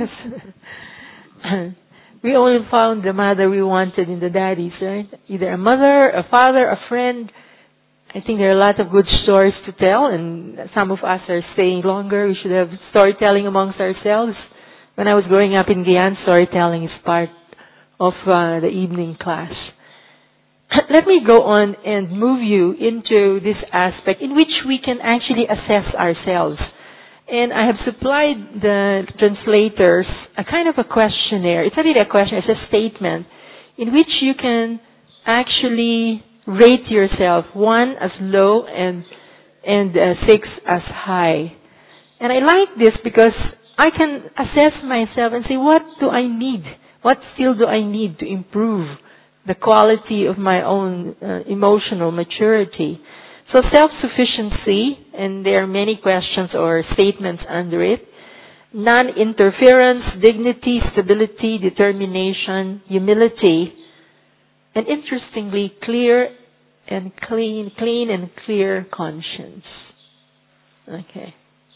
Yes. We only found the mother we wanted in the daddies, right? Either a mother, a father, a friend. I think there are a lot of good stories to tell, and some of us are staying longer. We should have storytelling amongst ourselves. When I was growing up in Guyana, storytelling is part of uh, the evening class. Let me go on and move you into this aspect in which we can actually assess ourselves. And I have supplied the translators a kind of a questionnaire. It's not really a question, it's a statement in which you can actually rate yourself, one as low and and uh, six as high. And I like this because I can assess myself and say, what do I need? What skill do I need to improve the quality of my own uh, emotional maturity? So self-sufficiency, and there are many questions or statements under it. Non-interference, dignity, stability, determination, humility, and interestingly, clear and clean, clean and clear conscience. Okay.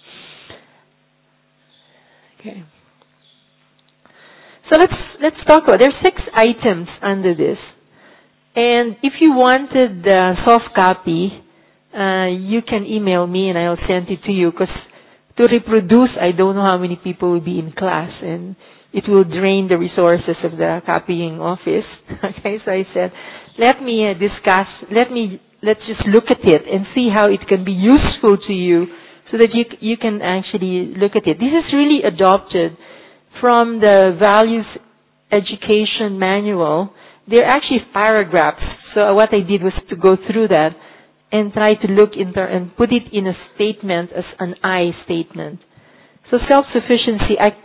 Okay. So let's let's talk about. There are six items under this, and if you wanted the soft copy, uh, you can email me and I'll send it to you. Because to reproduce, I don't know how many people will be in class, and it will drain the resources of the copying office. Okay, so I said, let me uh, discuss. Let me let's just look at it and see how it can be useful to you, so that you you can actually look at it. This is really adopted from the Values Education Manual. They're actually paragraphs. So what I did was to go through that and try to look into and put it in a statement as an I statement. So self-sufficiency, I,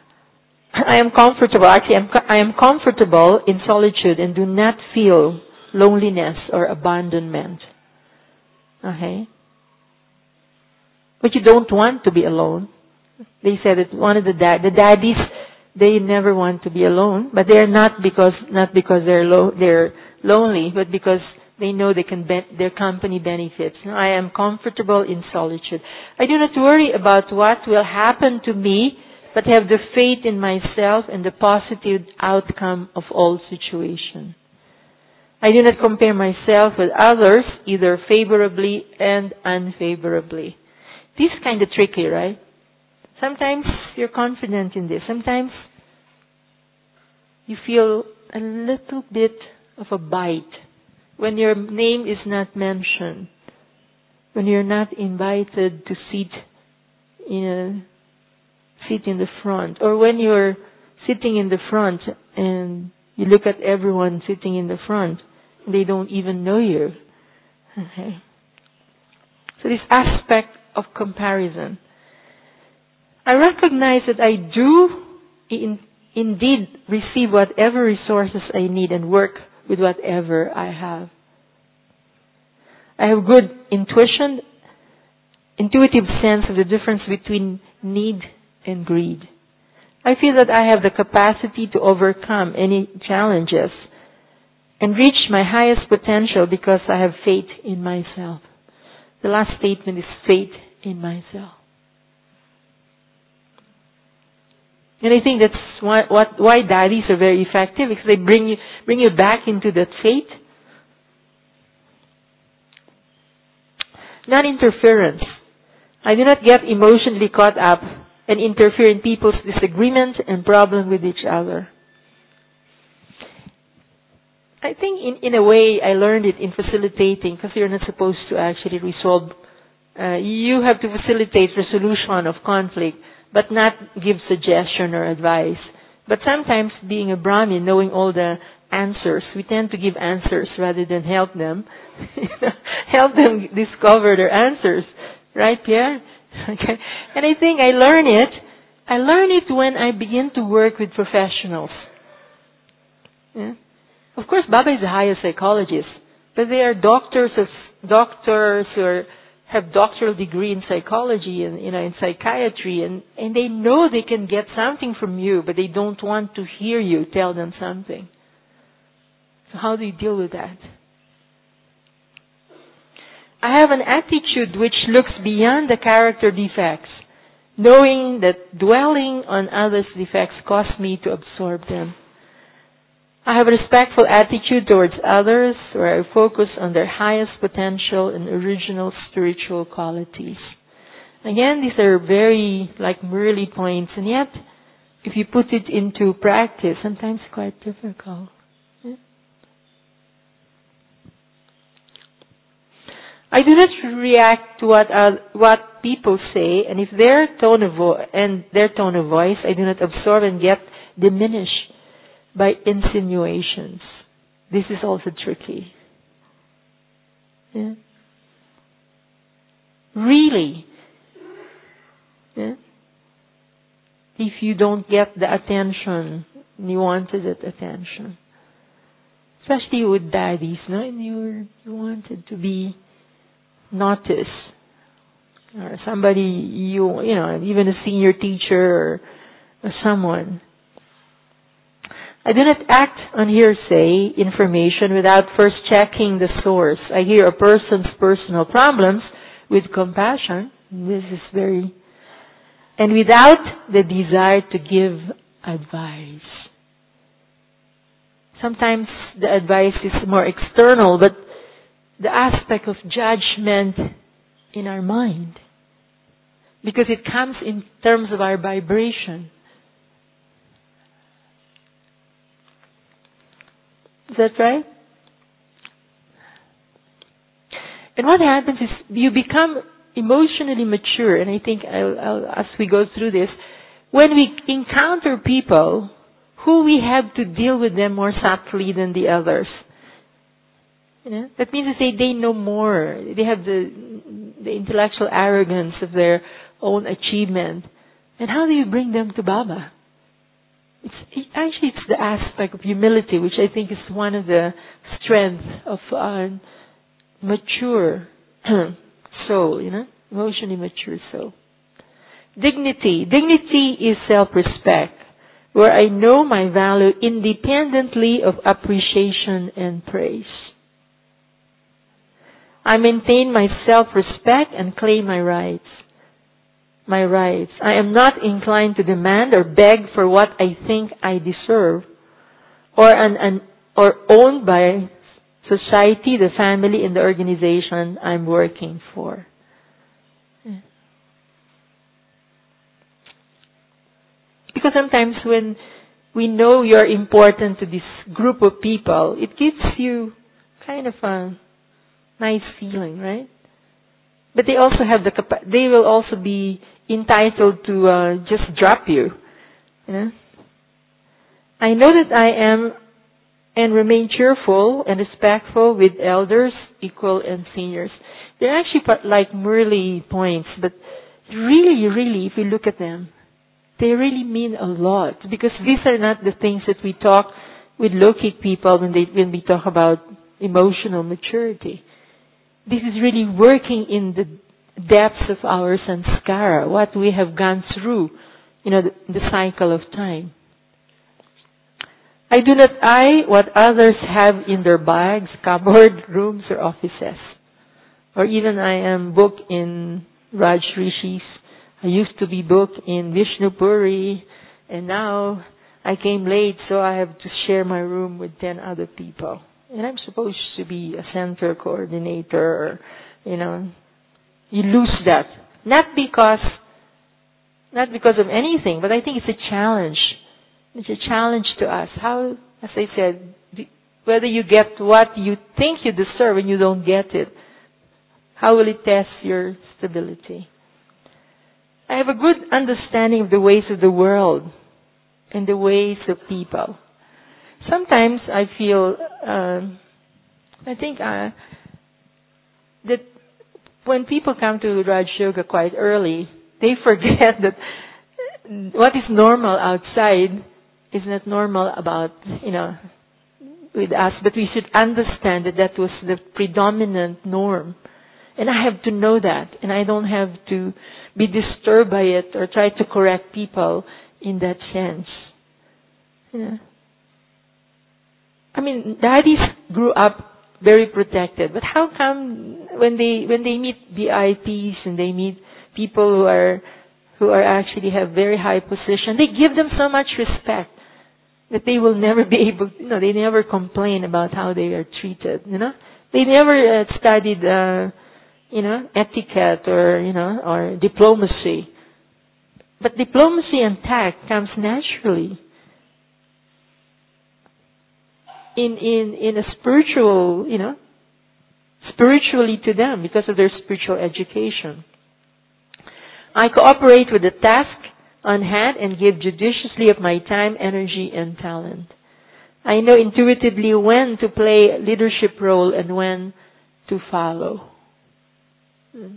I am comfortable, actually I'm, I am comfortable in solitude and do not feel loneliness or abandonment. Okay? But you don't want to be alone. They said that one of the dad, the daddies, they never want to be alone, but they're not because not because they're lo- they're lonely, but because they know they can be- their company benefits. I am comfortable in solitude. I do not worry about what will happen to me, but have the faith in myself and the positive outcome of all situations. I do not compare myself with others, either favorably and unfavorably. This is kind of tricky, right? Sometimes you're confident in this. Sometimes you feel a little bit of a bite when your name is not mentioned, when you're not invited to sit in a sit in the front, or when you're sitting in the front and you look at everyone sitting in the front and they don't even know you. Okay. So this aspect of comparison. I recognize that I do in, indeed receive whatever resources I need and work with whatever I have. I have good intuition, intuitive sense of the difference between need and greed. I feel that I have the capacity to overcome any challenges and reach my highest potential because I have faith in myself. The last statement is faith in myself. And I think that's why, what, why daddies are very effective, because they bring you, bring you back into that faith. Non-interference. I do not get emotionally caught up and interfere in people's disagreements and problems with each other. I think in, in a way I learned it in facilitating, because you're not supposed to actually resolve. Uh, you have to facilitate resolution of conflict, but not give suggestion or advice. But sometimes being a Brahmin, knowing all the answers. We tend to give answers rather than help them. Help them discover their answers. Right, Pierre? Okay. And I think I learn it. I learn it when I begin to work with professionals. Yeah? Of course, Baba is the highest psychologist, but they are doctors of doctors who are, have doctoral degree in psychology and you know in psychiatry, and and they know they can get something from you, but they don't want to hear you tell them something. So how do you deal with that? I have an attitude which looks beyond the character defects, knowing that dwelling on others' defects causes me to absorb them. I have a respectful attitude towards others where I focus on their highest potential and original spiritual qualities. Again, these are very like Murli points, and yet if you put it into practice, sometimes it's quite difficult. Yeah? I do not react to what uh, what people say, and if their tone of vo- and their tone of voice, I do not absorb and get diminished by insinuations. This is also tricky. Yeah? Really, yeah? If you don't get the attention you wanted, that attention, especially with daddies, no, and you were, you wanted to be noticed, or somebody you you know, even a senior teacher or, or someone. I do not act on hearsay information without first checking the source. I hear a person's personal problems with compassion. This is very... And without the desire to give advice. Sometimes the advice is more external, but the aspect of judgment in our mind. Because it comes in terms of our vibration. Is that right? And what happens is you become emotionally mature, and I think I'll, I'll, as we go through this, when we encounter people who we have to deal with them more subtly than the others. You know? That means to say they know more. They have the, the intellectual arrogance of their own achievement. And how do you bring them to Baba? It's, it, actually, it's the aspect of humility, which I think is one of the strengths of a mature soul, you know, emotionally mature soul. Dignity. Dignity is self-respect, where I know my value independently of appreciation and praise. I maintain my self-respect and claim my rights. My rights. I am not inclined to demand or beg for what I think I deserve, or an, an or owned by society, the family, and the organization I'm working for. Because sometimes when we know you're important to this group of people, it gives you kind of a nice feeling, right? But they also have the capa- they will also be entitled to uh, just drop you. You know? I know that I am and remain cheerful and respectful with elders, equal and seniors. They're actually like Murli points, but really, really, if you look at them, they really mean a lot, because these are not the things that we talk with Lokik people when they when we talk about emotional maturity. This is really working in the depths of our sanskara, what we have gone through, you know, the, the cycle of time. I do not eye what others have in their bags, cupboard, rooms, or offices. Or even I am booked in Raj Rishis. I used to be booked in Vishnupuri, and now I came late, so I have to share my room with ten other people. And I'm supposed to be a center coordinator, or, you know, you lose that. Not because, not because of anything, but I think it's a challenge. It's a challenge to us. How, as I said, whether you get what you think you deserve and you don't get it, how will it test your stability? I have a good understanding of the ways of the world and the ways of people. sometimes I feel, um, I think uh, that when people come to Raj Yoga quite early, they forget that what is normal outside is not normal about, you know, with us, but we should understand that that was the predominant norm. And I have to know that, and I don't have to be disturbed by it or try to correct people in that sense. Yeah. I mean, daddies grew up very protected, but how come when they when they meet V I Ps and they meet people who are who are actually have very high position, they give them so much respect that they will never be able, you know, they never complain about how they are treated, you know. They never uh, studied, uh, you know, etiquette or, you know, or diplomacy. But diplomacy and tact comes naturally in, in, in a spiritual, you know, spiritually to them because of their spiritual education. I cooperate with the task on hand and give judiciously of my time, energy, and talent. I know intuitively when to play a leadership role and when to follow. Hmm.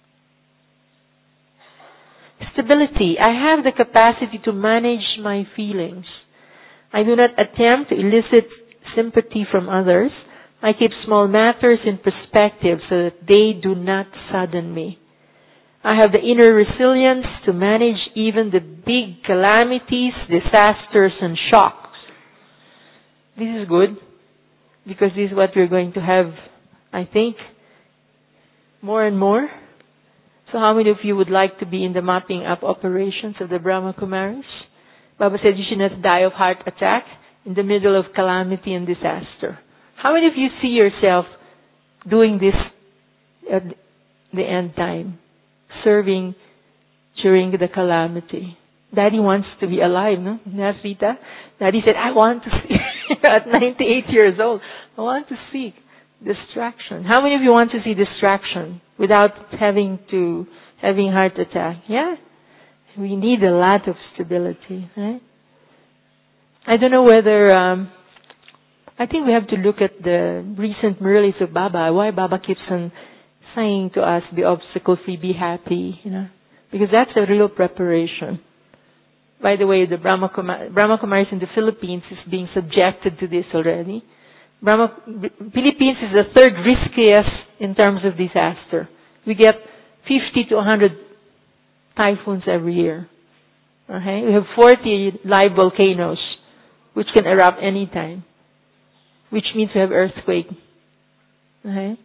Stability. I have the capacity to manage my feelings. I do not attempt to elicit sympathy from others. I keep small matters in perspective so that they do not sadden me. I have the inner resilience to manage even the big calamities, disasters, and shocks. This is good because this is what we're going to have, I think, more and more. So how many of you would like to be in the mapping up operations of the Brahma Kumaris? Baba said you should not die of heart attack in the middle of calamity and disaster. How many of you see yourself doing this at the end time? Serving during the calamity. Daddy wants to be alive, no? Yes, Rita? Daddy said, I want to see, at ninety-eight years old, I want to see distraction. How many of you want to see distraction without having to, having heart attack? Yeah? We need a lot of stability, right? I don't know whether, um, I think we have to look at the recent Murlis of Baba, why Baba keeps on saying to us, be obstacle-free, be happy, you know, because that's a real preparation. By the way, the Brahma, Kumar, Brahma Kumaris in the Philippines is being subjected to this already. Brahma, Philippines is the third riskiest in terms of disaster. We get fifty to one hundred typhoons every year. Okay? We have forty live volcanoes, which can erupt anytime, which means we have earthquake. Okay?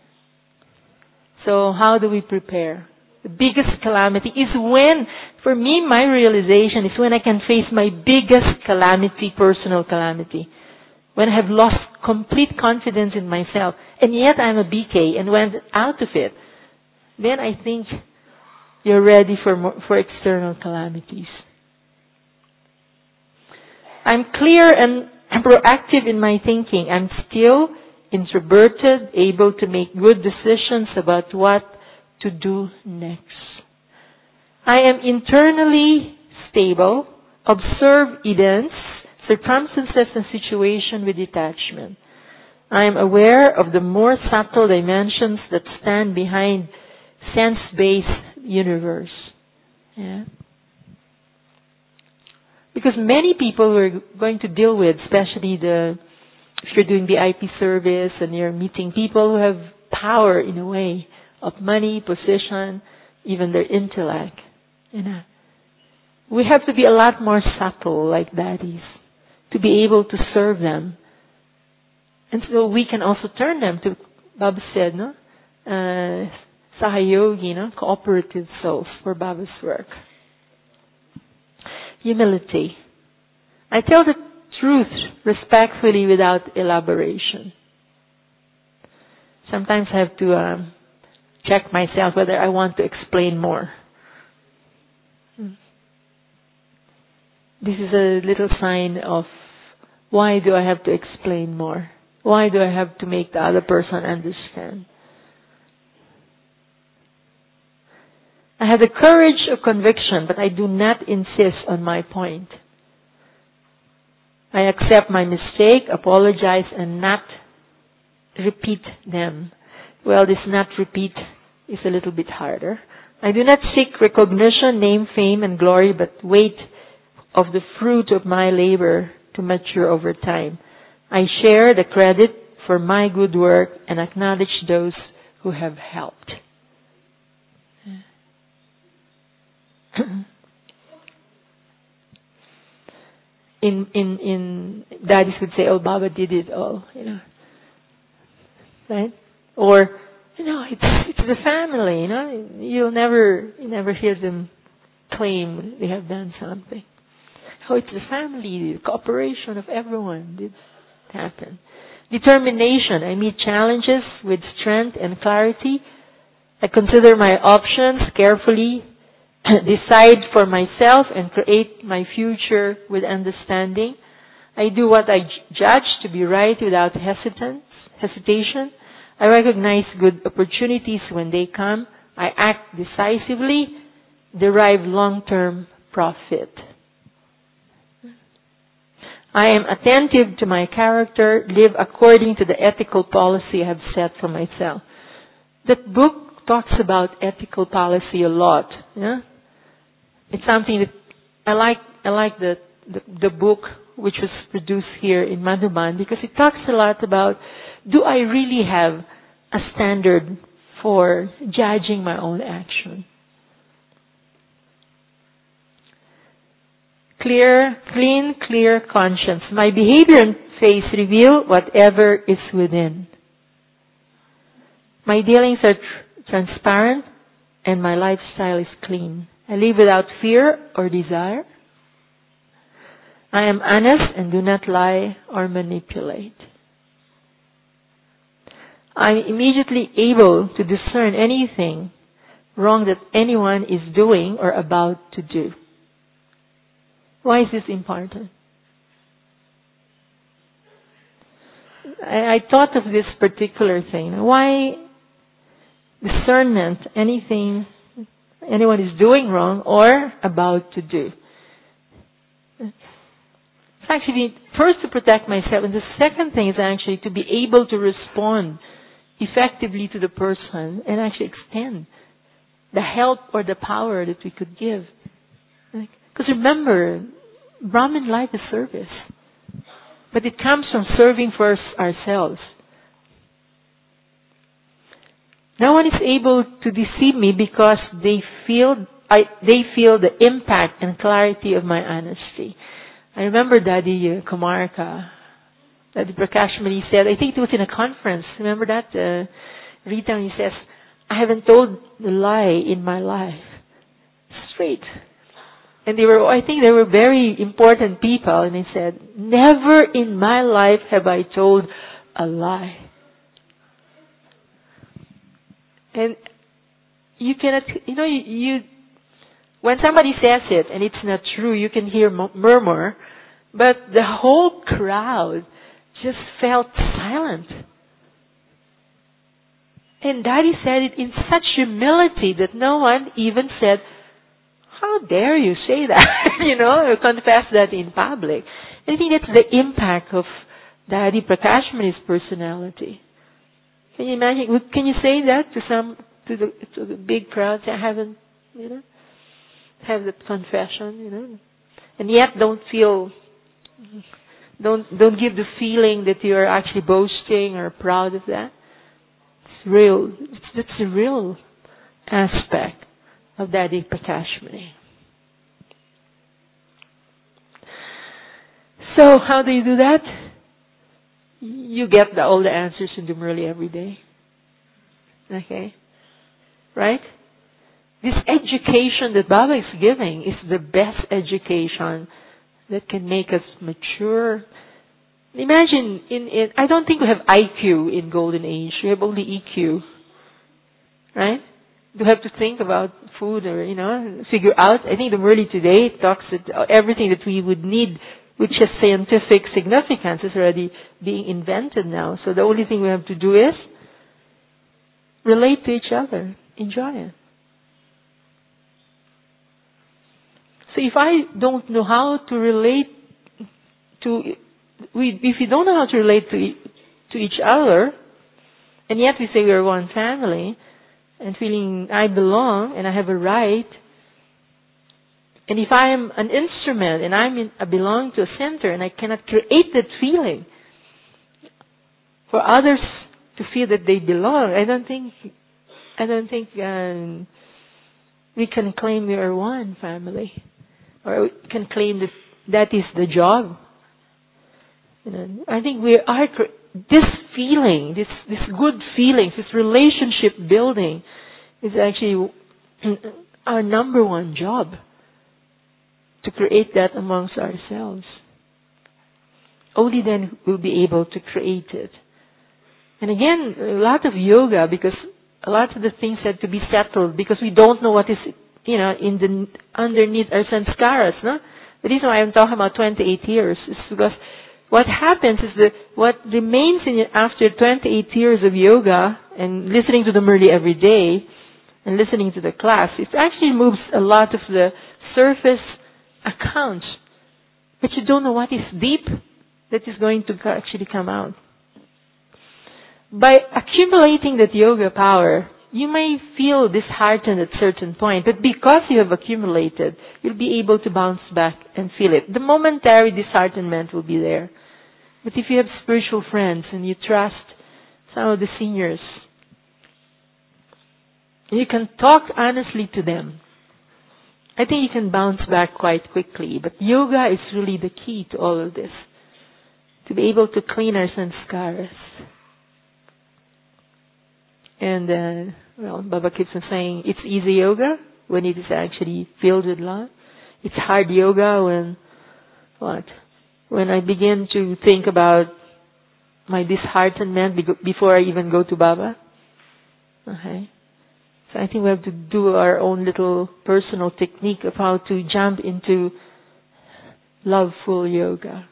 So how do we prepare? The biggest calamity is when, for me, my realization is when I can face my biggest calamity, personal calamity. When I have lost complete confidence in myself, and yet I'm a B K and went out of it. Then I think you're ready for more, for external calamities. I'm clear and proactive in my thinking. I'm still introverted, able to make good decisions about what to do next. I am internally stable, observe events, circumstances, and situation with detachment. I am aware of the more subtle dimensions that stand behind sense-based universe. Yeah. Because many people we're going to deal with, especially the if you're doing the I P service and you're meeting people who have power in a way of money, position, even their intellect, you know, we have to be a lot more subtle like daddies to be able to serve them. And so we can also turn them to, Baba said, no? Uh, Sahayogi, no? Cooperative souls for Baba's work. Humility. I tell the truth respectfully without elaboration. Sometimes I have to um, check myself whether I want to explain more. This is a little sign of why do I have to explain more? Why do I have to make the other person understand? I have the courage of conviction, but I do not insist on my point. I accept my mistake, apologize, and not repeat them. Well, this not repeat is a little bit harder. I do not seek recognition, name, fame, and glory, but wait of the fruit of my labor to mature over time. I share the credit for my good work and acknowledge those who have helped. in in in daddies would say, "Oh, Baba did it all," you know, right? Or, you know, it's it's the family, you know. You'll never you never hear them claim they have done something. Oh, it's the family, the cooperation of everyone did happen. Determination. I meet challenges with strength and clarity. I consider my options carefully, decide for myself, and create my future with understanding. I do what I judge to be right without hesitance, hesitation. I recognize good opportunities when they come. I act decisively, derive long-term profit. I am attentive to my character, live according to the ethical policy I have set for myself. That book talks about ethical policy a lot. Yeah? It's something that I like. I like the, the the book which was produced here in Madhuban because it talks a lot about, do I really have a standard for judging my own action? Clear, clean, clear conscience. My behavior and face reveal whatever is within. My dealings are tr- transparent and my lifestyle is clean. I live without fear or desire. I am honest and do not lie or manipulate. I am immediately able to discern anything wrong that anyone is doing or about to do. Why is this important? I, I thought of this particular thing. Why discernment, anything anyone is doing wrong or about to do? It's actually, first to protect myself, and the second thing is actually to be able to respond effectively to the person and actually extend the help or the power that we could give. Because remember, Brahmin life is service. But it comes from serving first ourselves. No one is able to deceive me because they feel I, they feel the impact and clarity of my honesty. I remember Daddy uh, Kumarka, Daddy Prakashmani said, I think it was in a conference, remember that? Uh, Rita, he says, I haven't told a lie in my life. Straight. And they were, I think they were very important people, and they said, never in my life have I told a lie. And you cannot, you know, you, you when somebody says it and it's not true, you can hear murmur, but the whole crowd just felt silent. And Daddy said it in such humility that no one even said, how dare you say that? you know, or confess that in public. I think that's the impact of Daddy Prakashmani's personality. Can you imagine? Can you say that to some, to the, to the big crowd? I haven't, you know, have that confession, you know, and yet don't feel, don't don't give the feeling that you are actually boasting or proud of that. It's real. It's, that's a real aspect of Daddy Prakashmani. So how do you do that? You get the, all the answers in the Murli every day. Okay? Right? This education that Baba is giving is the best education that can make us mature. Imagine, in, in I don't think we have I Q in Golden Age. We have only E Q. Right? You have to think about food or, you know, figure out. I think the Murli today talks that everything that we would need, which has scientific significance, is already being invented now. So the only thing we have to do is relate to each other. Enjoy it. So if I don't know how to relate to, we, if we don't know how to relate to, e- to each other, and yet we say we are one family, and feeling I belong and I have a right, and if I am an instrument and I'm in, I belong to a center and I cannot create that feeling for others to feel that they belong, I don't think, I don't think um, we can claim we are one family, or we can claim that that is the job. You know, I think we are this feeling, this this good feelings, this relationship building, is actually our number one job. To create that amongst ourselves. Only then we'll be able to create it. And again, a lot of yoga, because a lot of the things had to be settled because we don't know what is, you know, in the underneath our sanskaras. No? The reason why I'm talking about twenty-eight years is because what happens is that what remains in after twenty-eight years of yoga and listening to the Murli every day and listening to the class, it actually moves a lot of the surface accounts, but you don't know what is deep that is going to actually come out. By accumulating that yoga power, you may feel disheartened at certain point, but because you have accumulated, you'll be able to bounce back and feel it. The momentary disheartenment will be there. But if you have spiritual friends and you trust some of the seniors, you can talk honestly to them, I think you can bounce back quite quickly. But yoga is really the key to all of this. To be able to clean our sanskaras. And, uh, well, Baba keeps on saying, it's easy yoga when it is actually filled with love. It's hard yoga when, what? When I begin to think about my disheartenment before I even go to Baba. Okay. So I think we have to do our own little personal technique of how to jump into loveful yoga.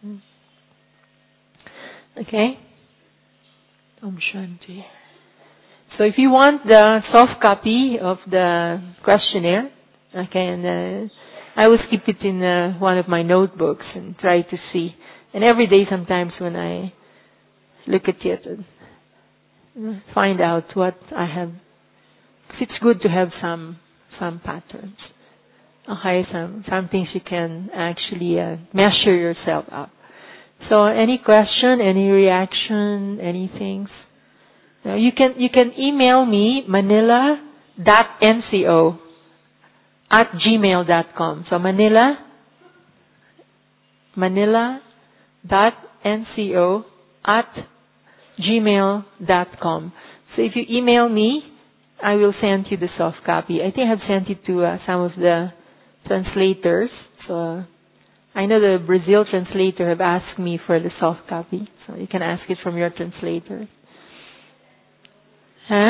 Okay? Om Shanti. So if you want the soft copy of the questionnaire, okay, and uh, I always keep it in uh, one of my notebooks and try to see. And every day sometimes when I look at it and find out what I have. It's good to have some some patterns. Okay, some some things you can actually uh, measure yourself up. So, any question, any reaction, anything? Now, you can you can email me manila dot n c o at gmail dot com. So Manila manila dot n c o at gmail dot com. So if you email me, I will send you the soft copy. I think I've sent it to uh, some of the translators. So uh, I know the Brazil translator have asked me for the soft copy. So you can ask it from your translator. Huh?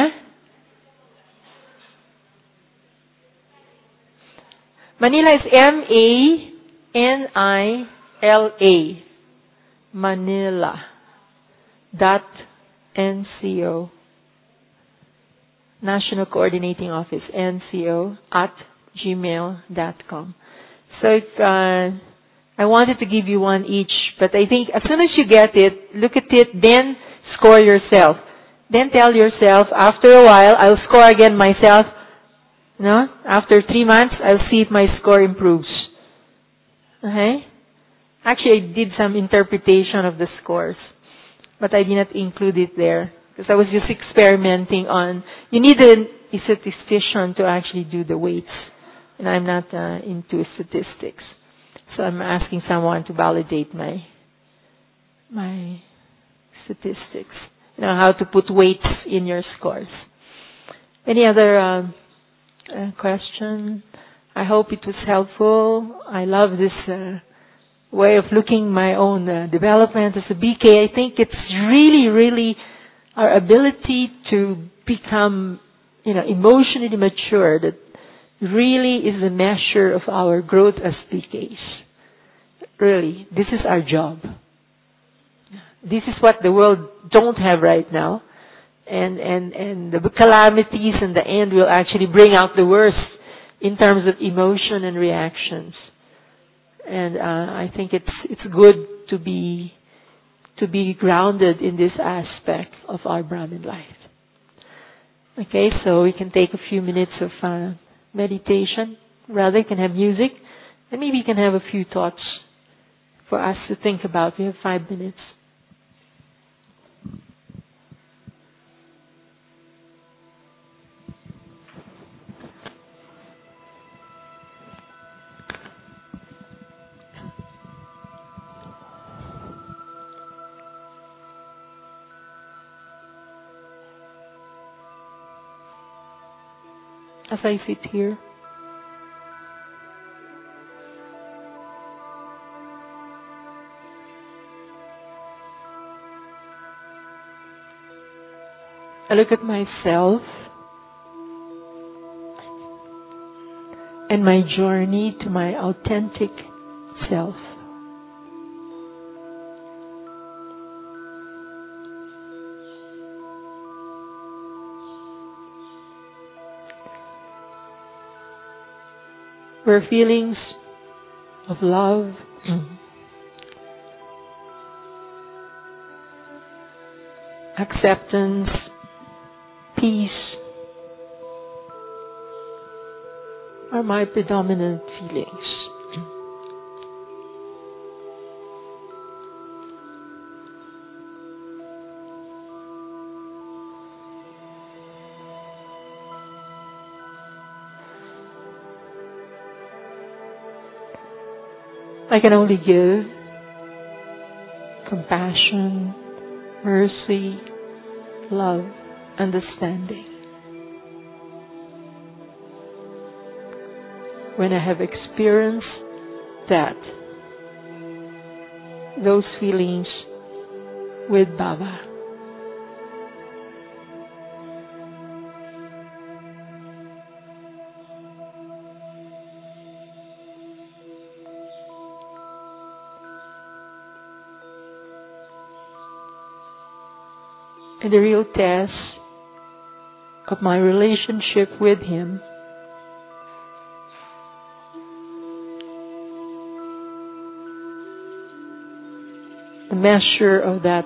Manila is M A N I L A. Manila. Dot N C O. National Coordinating Office, N C O, at gmail dot com. So if, uh, I wanted to give you one each, but I think as soon as you get it, look at it, then score yourself. Then tell yourself, after a while, I'll score again myself. No? After three months, I'll see if my score improves. Okay? Actually, I did some interpretation of the scores, but I did not include it there. Because I was just experimenting on, you need a, a statistician to actually do the weights. And I'm not uh, into statistics. So I'm asking someone to validate my, my statistics. You know, how to put weights in your scores. Any other uh, uh, question? I hope it was helpful. I love this uh, way of looking my own uh, development as a B K. I think it's really, really our ability to become, you know, emotionally mature that really is the measure of our growth as B Ks. Really, this is our job. This is what the world don't have right now. And, and, and the calamities in the end will actually bring out the worst in terms of emotion and reactions. and uh, I think it's it's good to be to be grounded in this aspect of our Brahmin life. Okay, so we can take a few minutes of uh, meditation. Rather, you can have music, and maybe you can have a few thoughts for us to think about. We have five minutes. As I sit here, I look at myself and my journey to my authentic self. Where feelings of love, acceptance, peace are my predominant feelings. I can only give compassion, mercy, love, understanding when I have experienced that, those feelings with Baba. And the real test of my relationship with Him the measure of that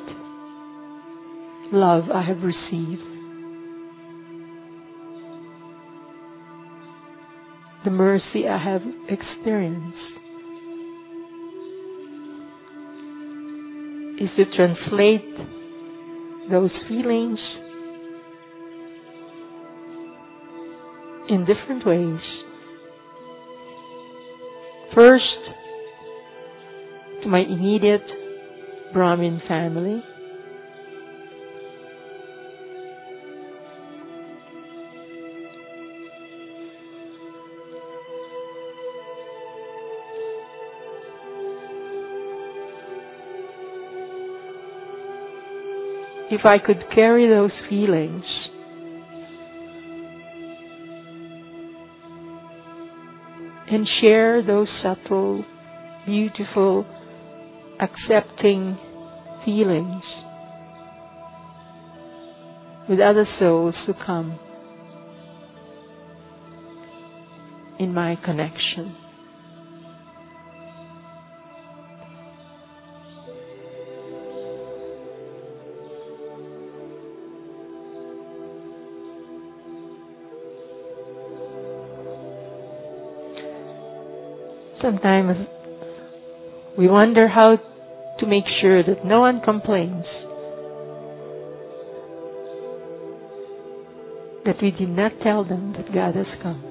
love I have received, the mercy I have experienced, is to translate those feelings in different ways. First, to my immediate Brahmin family. If I could carry those feelings and share those subtle, beautiful, accepting feelings with other souls who come in my connection. Sometimes we wonder how to make sure that no one complains that we did not tell them that God has come.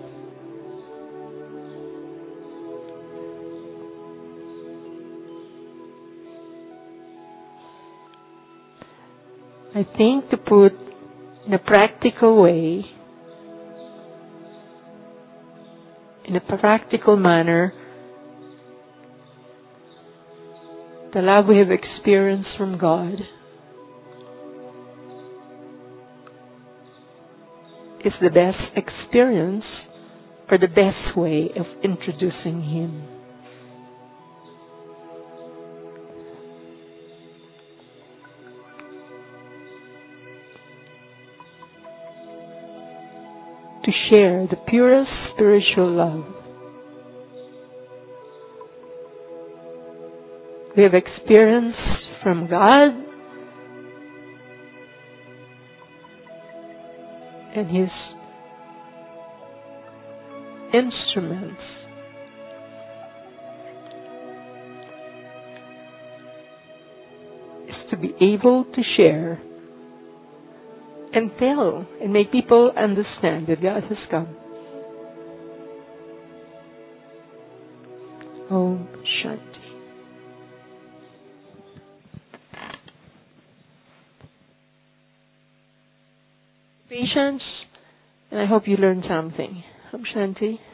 I think to put in a practical way, in a practical manner, the love we have experienced from God is the best experience or the best way of introducing Him. To share the purest spiritual love we have experienced from God and His instruments is to be able to share and tell and make people understand that God has come. Om Shanti. Patience, and I hope you learned something. Om Shanti.